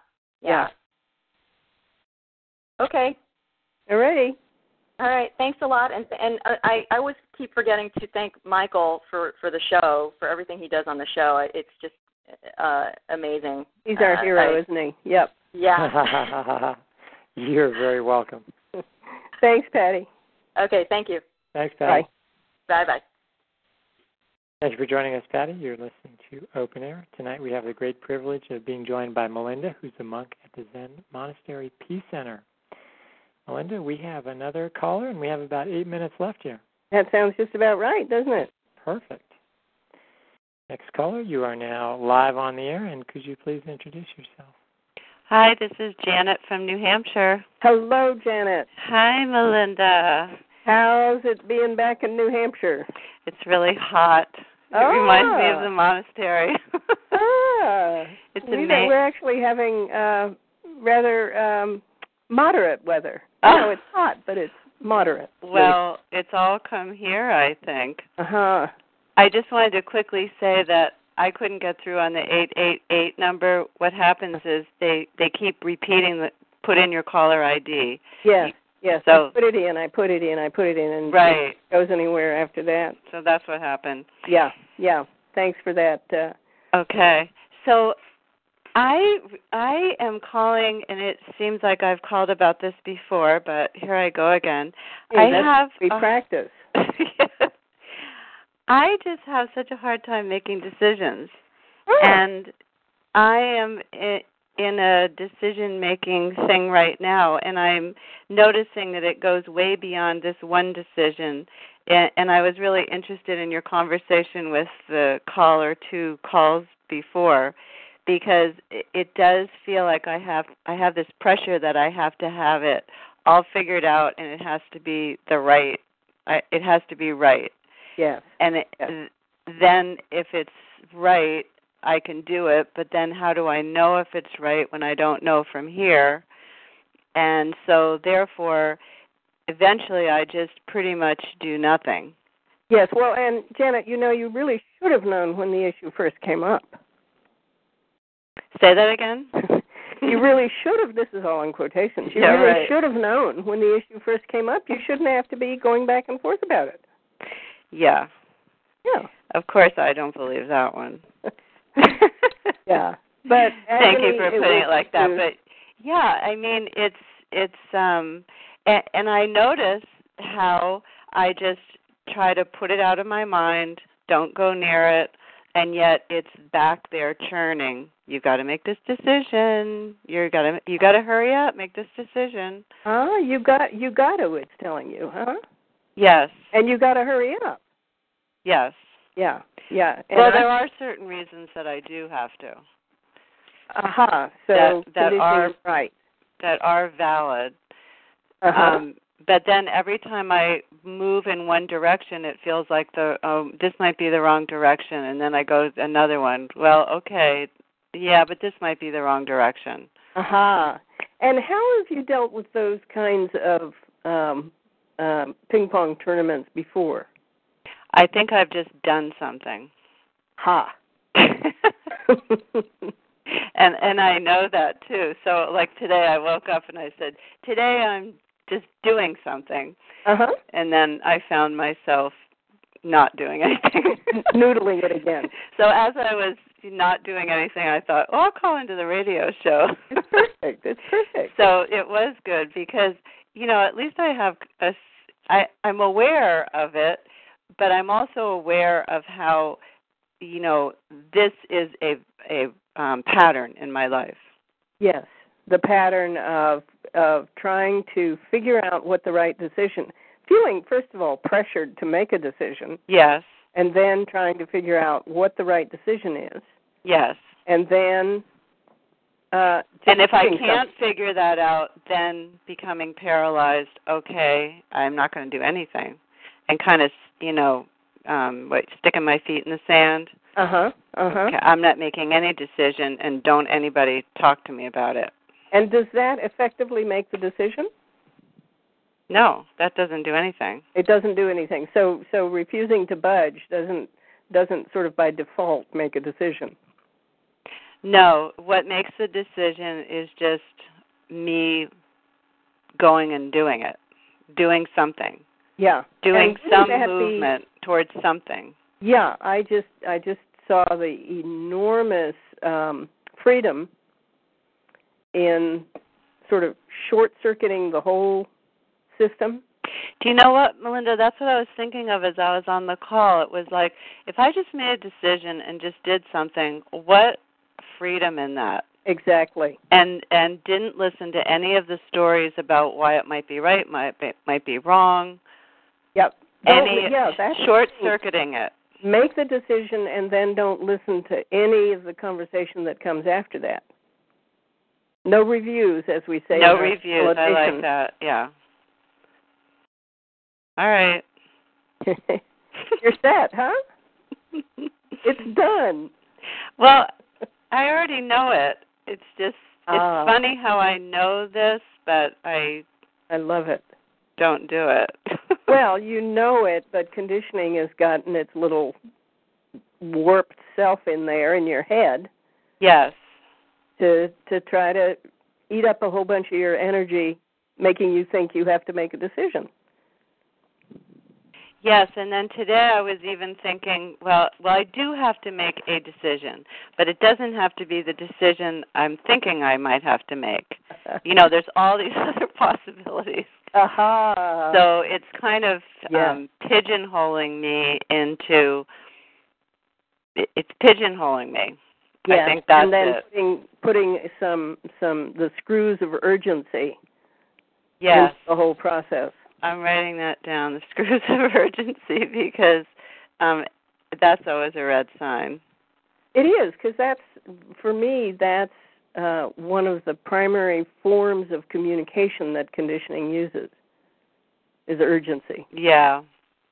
J: Okay.
C: Alrighty.
J: All right. Thanks a lot. And I always keep forgetting to thank Michael for the show, for everything he does on the show. It's just amazing.
C: He's our hero, isn't he? Yep.
J: Yeah.
A: You're very welcome.
C: Thanks, Patty.
J: Okay. Thank you.
A: Thanks, Patty.
J: Bye. Bye.
A: Thank you for joining us, Patty. You're listening to Open Air. Tonight we have the great privilege of being joined by Melinda, who's a monk at the Zen Monastery Peace Center. Melinda, we have another caller, and we have about 8 minutes left here.
C: That sounds just about right, doesn't it?
A: Perfect. Next caller, you are now live on the air, and could you please introduce yourself?
K: Hi, this is Janet from New Hampshire.
C: Hello, Janet.
K: Hi, Melinda.
C: How's it being back in New Hampshire?
K: It's really hot. It reminds me of the monastery. It's amazing.
C: We're actually having rather moderate weather. It's hot, but it's moderate.
K: Well, it's all come here, I think. I just wanted to quickly say that I couldn't get through on the 888 number. What happens is they keep repeating put in your caller ID.
C: Yes.
K: So,
C: I put it in, and
K: right.
C: it goes anywhere after that.
K: So that's what happened.
C: Yeah. Thanks for that.
K: Okay. So I am calling, and it seems like I've called about this before, but here I go again.
C: We practice.
K: I just have such a hard time making decisions, and I am in a decision-making thing right now, and I'm noticing that it goes way beyond this one decision. And I was really interested in your conversation with the caller 2 calls before, because it does feel like I have this pressure that I have to have it all figured out, and it has to be it has to be right.
C: Yes.
K: And then if it's right, I can do it, but then how do I know if it's right when I don't know from here? And so therefore, eventually I just pretty much do nothing.
C: Yes, well, and Janet, you really should have known when the issue first came up.
K: Say that again?
C: You really should have, this is all in quotations, you really should have known when the issue first came up. You shouldn't have to be going back and forth about it.
K: Yeah.
C: Yeah.
K: Of course I don't believe that one.
C: Yeah. But
K: thank you for putting it like that. But yeah, I mean it's and I notice how I just try to put it out of my mind, don't go near it, and yet it's back there churning. You got to make this decision. You got to hurry up, make this decision.
C: You got to, it's telling you, huh?
K: Yes.
C: And you got to hurry up.
K: Yes.
C: Yeah.
K: Well, there are certain reasons that I do have to.
C: So
K: that are
C: right.
K: That are valid. But then every time I move in one direction, it feels like this might be the wrong direction, and then I go another one. Well, okay, yeah, but this might be the wrong direction.
C: And how have you dealt with those kinds of ping pong tournaments before?
K: I think I've just done something. And I know that too. So like today I woke up and I said, today I'm just doing something. And then I found myself not doing anything.
C: Noodling it again.
K: So as I was not doing anything, I thought, I'll call into the radio show.
C: It's perfect.
K: So it was good because, at least I have I'm aware of it, but I'm also aware of how, this is a pattern in my life.
C: Yes, the pattern of trying to figure out what the right decision, feeling, first of all, pressured to make a decision.
K: Yes.
C: And then trying to figure out what the right decision is.
K: Yes.
C: And then
K: and if I can't figure that out, then becoming paralyzed, okay, I'm not going to do anything. And kind of, sticking my feet in the sand. Okay, I'm not making any decision, and don't anybody talk to me about it.
C: And does that effectively make the decision?
K: No, that doesn't do anything.
C: It doesn't do anything. So refusing to budge doesn't sort of by default make a decision.
K: No, what makes the decision is just me going and doing it, doing something.
C: Yeah.
K: Doing some movement towards something.
C: Yeah, I just saw the enormous freedom in sort of short-circuiting the whole system.
K: Do you know what, Melinda? That's what I was thinking of as I was on the call. It was like, if I just made a decision and just did something, what freedom in that?
C: Exactly.
K: And didn't listen to any of the stories about why it might be right, might be wrong.
C: Yep.
K: That's short-circuiting it.
C: Make the decision and then don't listen to any of the conversation that comes after that. No reviews, as we say.
K: No reviews. I like that. Yeah. All right.
C: You're set, huh? It's done.
K: Well, I already know it. It's just, it's funny how I know this, but I
C: love it.
K: Don't do it.
C: Well, you know it, but conditioning has gotten its little warped self in there in your head.
K: Yes.
C: To try to eat up a whole bunch of your energy, making you think you have to make a decision.
K: Yes, and then today I was even thinking, well, I do have to make a decision, but it doesn't have to be the decision I'm thinking I might have to make. There's all these other possibilities.
C: Aha.
K: So it's kind of pigeonholing me into, it's pigeonholing me.
C: Yeah,
K: I think that's
C: and then
K: it.
C: putting the screws of urgency
K: into
C: the whole process.
K: I'm writing that down, the screws of urgency, because that's always a red sign.
C: It is, because for me, that's one of the primary forms of communication that conditioning uses, is urgency.
K: Yeah.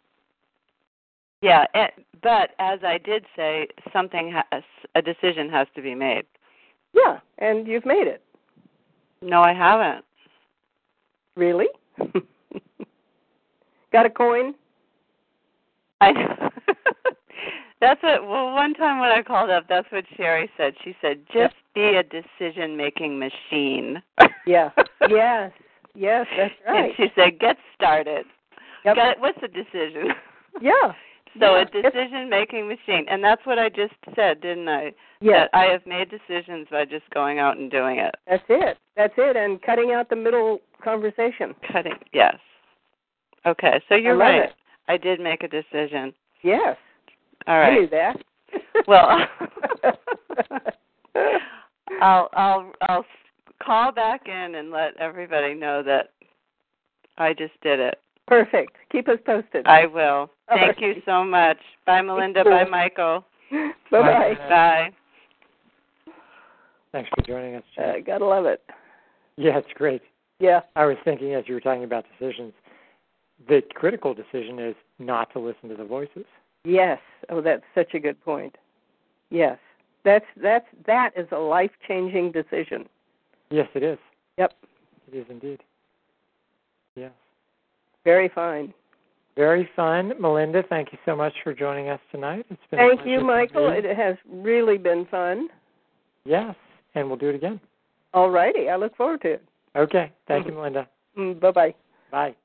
K: Yeah, but as I did say, a decision has to be made.
C: Yeah, and you've made it.
K: No, I haven't.
C: Really? Got a coin?
K: I know. That's one time when I called up, that's what Sherry said. She said, just be a decision-making machine.
C: Yeah. Yes, that's right.
K: And she said, get started.
C: Yep.
K: What's the decision?
C: Yeah.
K: So a decision-making machine. And that's what I just said, didn't I?
C: Yes.
K: That I have made decisions by just going out and doing it.
C: That's it, and cutting out the middle conversation.
K: Yes. Okay, so you're right.
C: It.
K: I did make a decision.
C: Yes.
K: All right.
C: I knew that.
K: Well, I'll call back in and let everybody know that I just did it.
C: Perfect. Keep us posted.
K: I will. Thank you so much. Bye, Melinda. Bye, Michael.
C: Bye-bye.
K: Bye.
A: Thanks for joining us.
C: Gotta love it.
A: Yeah, it's great.
C: Yeah.
A: I was thinking as you were talking about decisions, the critical decision is not to listen to the voices.
C: Yes. Oh, that's such a good point. Yes. That is a life-changing decision.
A: Yes, it is.
C: Yep.
A: It is indeed. Yes.
C: Very fine.
A: Very fun. Melinda, thank you so much for joining us tonight. It's been
C: Thank you, Michael. It has really been fun.
A: Yes, and we'll do it again.
C: All righty. I look forward to it.
A: Okay. Thank you, Melinda.
C: Bye-bye.
A: Bye.